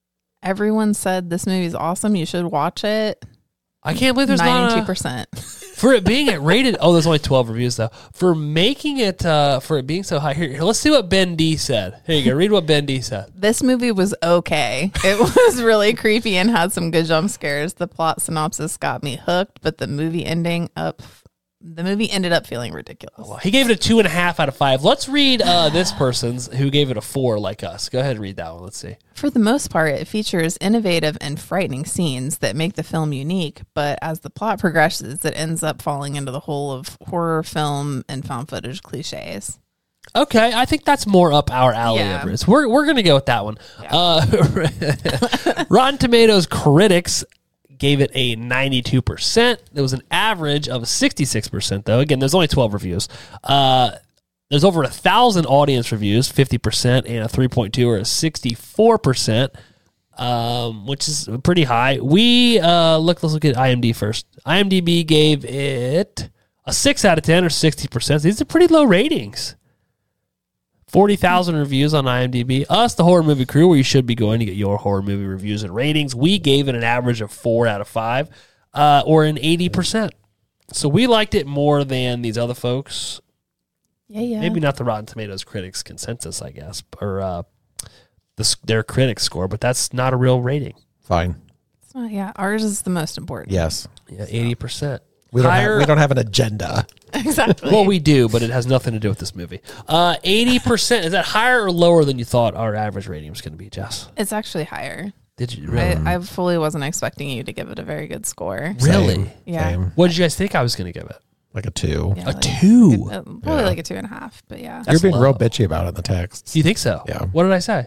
Everyone said this movie's awesome. You should watch it. I can't believe there's Ninety-two not percent. a For it being it rated, oh, there's only twelve reviews though. For making it, uh, for it being so high, here, here, let's see what Ben D said. Here you go. Read what Ben D said. This movie was okay. It was really creepy and had some good jump scares. The plot synopsis got me hooked, but the movie ending up, the movie ended up feeling ridiculous. Well, he gave it a two and a half out of five. Let's read uh, this person's who gave it a four, like us. Go ahead and read that one. Let's see. For the most part, it features innovative and frightening scenes that make the film unique, but as the plot progresses, it ends up falling into the hole of horror film and found footage cliches. Okay, I think that's more up our alley. Yeah. Everest. We're we're gonna go with that one. Yeah. Uh, Rotten Tomatoes critics gave it a ninety-two percent. There was an average of sixty-six percent, though. Again, there's only twelve reviews. Uh, there's over a thousand audience reviews, fifty percent, and a three point two or a sixty-four percent, um, which is pretty high. We uh, look. Let's look at I M D B first. I M D B gave it a six out of ten or sixty percent. These are pretty low ratings. forty thousand reviews on I M D B. Us, the horror movie crew, where you should be going to get your horror movie reviews and ratings, we gave it an average of four out of five, uh, or an eighty percent. So we liked it more than these other folks. Yeah, yeah. Maybe not the Rotten Tomatoes critics consensus, I guess, or uh, the, their critics score, but that's not a real rating. Fine. It's not, yeah, ours is the most important. Yes. Yeah, eighty percent. We don't Higher- have we don't have an agenda. Exactly. Well, we do, but it has nothing to do with this movie. Uh, eighty percent. Is that higher or lower than you thought our average rating was going to be, Jess? It's actually higher. Did you really? I, I fully wasn't expecting you to give it a very good score. Really? Same. Yeah. Same. What did you guys think I was going to give it? Like a two. Yeah, A like- two? uh, Probably Yeah. like a two and a half, but yeah. That's You're being low. real bitchy about it in the text. Do you think so? Yeah. What did I say?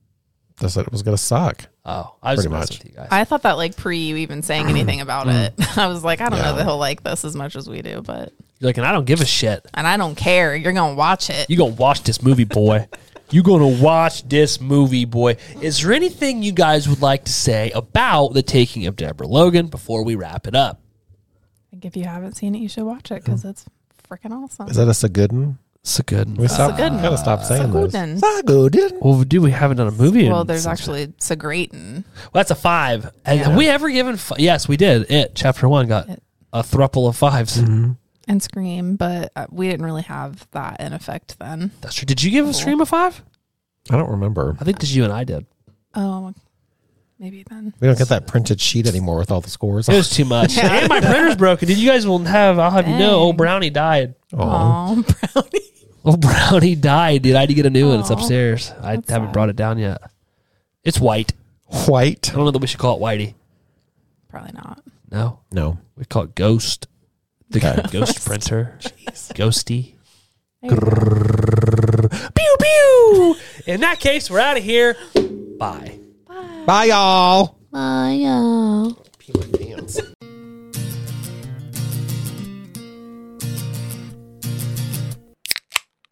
I said it was going to suck. Oh, I was Pretty messing much. with you guys. I thought that like pre you even saying anything about it. I was like, I don't Yeah. know that he'll like this as much as we do, but You're like, and I don't give a shit. and I don't care. You're gonna watch it. You gonna watch this movie, boy. You gonna watch this movie, boy. Is there anything you guys would like to say about The Taking of Deborah Logan before we wrap it up? Like, if you haven't seen it, you should watch it because it's freaking awesome. Is that a Sagooden? It's a good. We stopped. Sagooden. Gotta stop saying those. Sagooden. Sagooden. Well, dude, we haven't done a movie. Well, in there's since- actually Sagraten. Well, that's a five. And Yeah. Have we ever given? F- yes, we did. It chapter one got It. a thruple of fives. and Scream, but uh, we didn't really have that in effect then. That's true. Did you give a Scream a five? I don't remember. I think that you and I did. Oh, maybe then. We don't get that printed sheet anymore with all the scores. It was too much. Yeah. And my printer's broken. Did you guys will have? I'll have you know, Dang. old Brownie died. Aw. Oh, Brownie. Old Brownie died, dude. I had to get a new one. It's Aw, upstairs. I haven't that's sad. brought it down yet. It's white. White. I don't know that we should call it Whitey. Probably not. No, No. we call it Ghost. The Okay. Ghost printer. Ghosty. There you go. Pew pew. In that case, we're out of here. Bye. Bye, y'all. Bye, y'all.